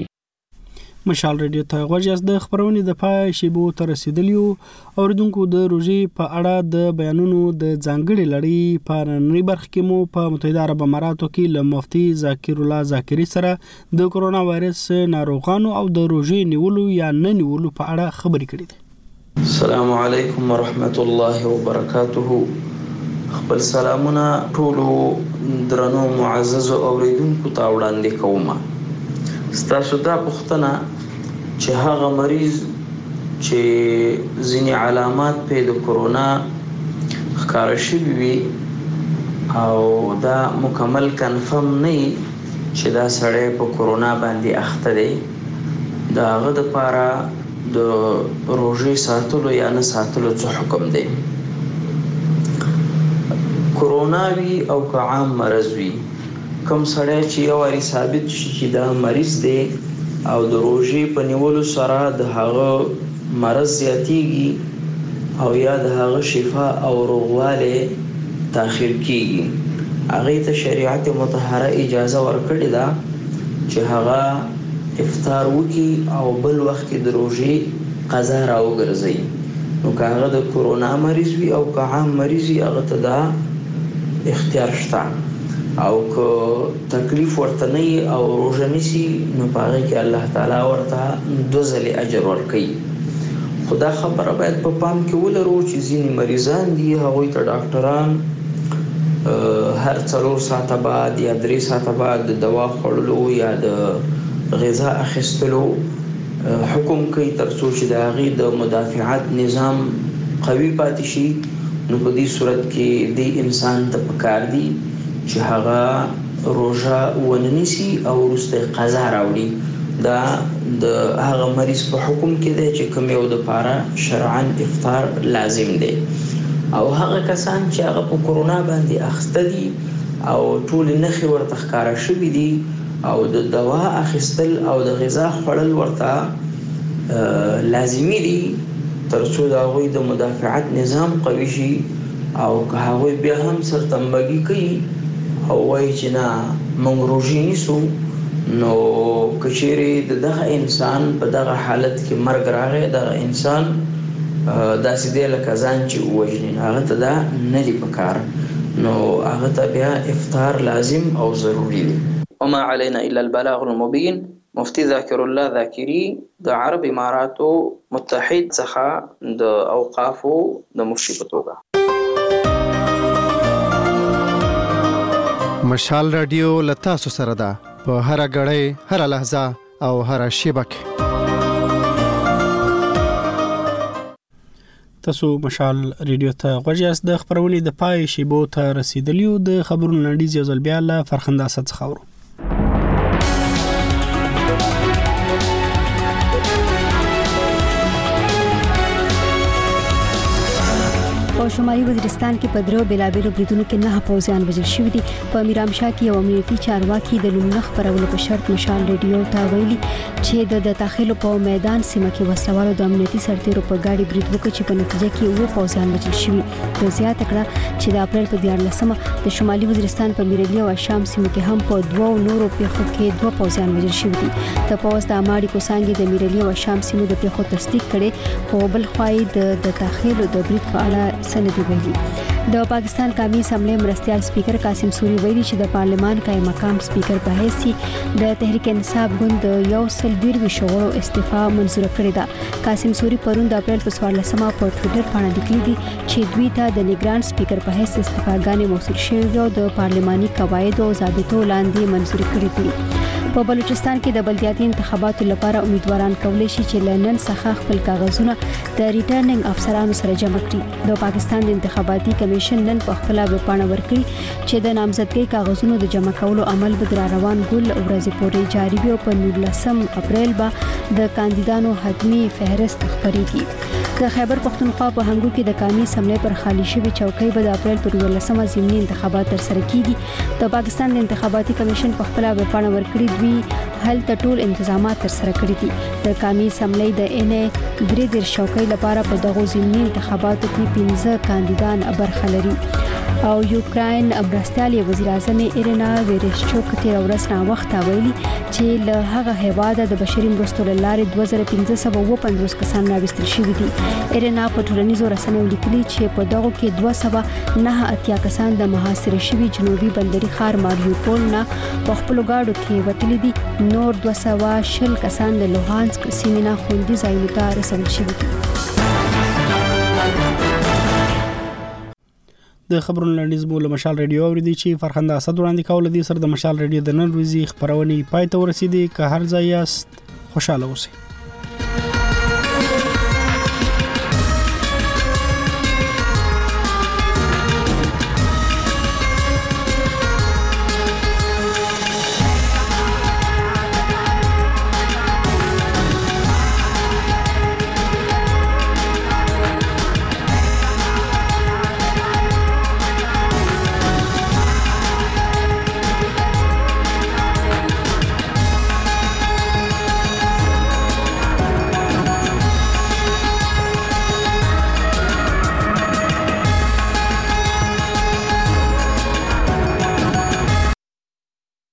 مشال رادیو ته غوږ د خبرونې د پای شیبو تر رسیدلیو اوریدونکو د روزي په اړه د بیانونو د ځانګړي لړۍ په نړۍ برخه کې مو په متحده عرب اماراتو کې له مفتي ذاکر الله ذاکری سره د کرونا وایرس ناروغانو او د روزي نیولو یا نه نیولو په اړه خبرې کړې دي. السلام علیکم ورحمت الله وبرکاته. خپل سلامونه ټولو درنو معزز اوریدونکو ته وړاندې کوم. ستاسو دا پوښتنه چې هغه مریض چې ځینې علامات په د کرونا ښکاره شوي وي او دا مکمل کنفرم نه وي چې دا سړی په کرونا باندې اخته دی، د هغه دپاره د روژې ساتلو یا نه ساتلو څه حکم دی. کرونا وی او که عام مرض وی، کوم سړی چې یو واری ثابت شي چې دا مریض دی او د روژې په نیولو سره د هغه مرض زیاتیږي او یا د هغه شفا او روغواله تاخیر کیږي، هغه ته شریعت مطهره اجازه ورکړې ده چې هغه افطار وکي او بل وخت کې د روژې قضا راوګرځي. نو که هغه د کرونا مریض وي او که عام مریض وي هغه ته دا اختیار شته او که تکلیف ورته نه او روژه نیسي نو په هغه کې الله تعالی ورته 2 ځلې اجر ورکوي. خو دا خبره باید په پام کې ولرو چې ځینې مریضان دي هغوی ته ډاکټران هر 4 ساعته بعد یا 3 ساعته بعد د دوا خوړلو یا د غذا اخیستلو حکم کوي ترڅو چې د هغې د مدافعت نظام قوي پاتې شي. نو په دې صورت کې د انسان ته پکار دي چې هغه روژه ونه نیسي او وروسته قضا راوړي. دا د هغه مریض په حکم کې دی چې کوم یو د پاره شرعاً افطار لازم دی. او هغه کسان چې هغه په کرونا باندې اخته دي او ټول نښې ورته ښکاره شوي دي او د دوا اخیستل او د غذا خوړل ورته لازمي دي ترڅو د هغوی د مدافعت نظام قوي شي. او که هغوی بیا هم سرتنبګي کوي او وایي چې نه موږ روژې نیسو، نو که چیرې د دغه انسان په دغه حالت کې مرګ راغی، دغه انسان داسې دی لکه ځان چې ووژني، هغه ته دا نه دي پکار، نو هغه ته بیا افطار لازم او ضروري دی. وما علينا الا البلاغ المبين. مفتي ذاکر الله ذاکری د عرب اماراتو متحد څخه د اوقافو د مفتي په توګه. مشال رادیو لتاسو سره ده په هر غړې، هر لحظه او هر شیبه کې. تاسو مشال ریډیو ته غوږ یاست. د خبرونې د پای شیبو ته رسیدلیو. د خبرونو نړیز یو ځل بیا له فرخنده اسد څخه اورو. په شمالي وزیرستان کې په درو بلابلو بریدونو کې 9 پوځیان وژل شوي دي. په میرامشاه کې یو امنیتي چارواکي د لومړي خبرولو په شرط مشال ریډیو ته ویلي چې د داخلو په میدان سیمه کې وسلوالو د امنیتي سرتیرو په گاډي برید وکړ چې په نتیجه کې 9 پوځیان وژل شوي. د زیاته کړه چې د اپریل په 14مه د شمالي وزیرستان په میرلی او شام سیمه کې هم په 2 نورو پیښو کې 2 پوځیان وژل شوي دي. د پوځ د اماړي کوسانګي د میرلی او شام سیمو د پیښو تصدیق کړي، خو بل خوای د داخلو د برید په اړه سندې ویلي. د پاکستان قومي اسمبلی مرستيال سپیکر قاسم سوري ویلي چې د پارلمان قائم مقام سپیکر په حیث د تحریک انصاف ګوند یو سل 22 شغلو استعفا منزور کړې ده. قاسم سوري پرون د اپریل په 14مه په ټوئیټر باندې لیکلي دي چې دوی ته د نگران سپیکر په حیث استعفاګانې موصول شوې او د پارلماني قواعد او ضابطو لاندې منزور کړې دي. په بلوچستان کې د بلدیاتي انتخاباتو لپاره امیدواران کولی شي چې لندن څخه خپل کاغذونه د ریټرنینګ افسرانو سره جمع کړي. د پاکستان د انتخاباتي کمیشن نن په خپل ویبپاڼه ورکړي چې د نامزدګۍ کاغذونو د جمع کولو عمل به روان ګل ورځې پورې جاری وي او په 19 اپریل به د کاندیدانو حتمی فهرست خبريږي. د خیبر پختونخوا په هنګو کې د قومي اسمبلی پر خالی شوی چوکۍ به د اپریل پر 19مه ضمني انتخابات ترسره کیږي. د پاکستان د انتخاباتي کمیشن په خپل ویبپاڼه ورکړي هلته ټول انتظامات ترسره کړي دي. د قومي اسمبلی د ان 3 شوکۍ لپاره په دغه ضمني انتخاباتو کې 15 کاندیدان برخه لري. او یوکراین مرستيال وزیر اعظم ایرینا ویریشچوک تیر ورځ نا وخت ویلي چې له هغه هیواده د بشري مرستو لارې 2550 کسان راوستل شوي دي. ایرینا په ټولنیزو رسنیو لیکلي چې په دغه کې 289 کسان د محاصره شوي جنوبي بندري ښار ماریوپول نه په خپل گاډو کې وتلي دي. نور 220 کسان د لوهانسک سیمې نه خوندي ځایونو ته رسول شوي دي. د خبرونو لنډیز مو له مشال ریډیو اوریدي چې فرخنده اسد وړاندې کول دي سره د مشال ریډیو د نن ورځې خبرونه پای ته ورسېدي. که هر ځای یاست خوشاله اوسئ.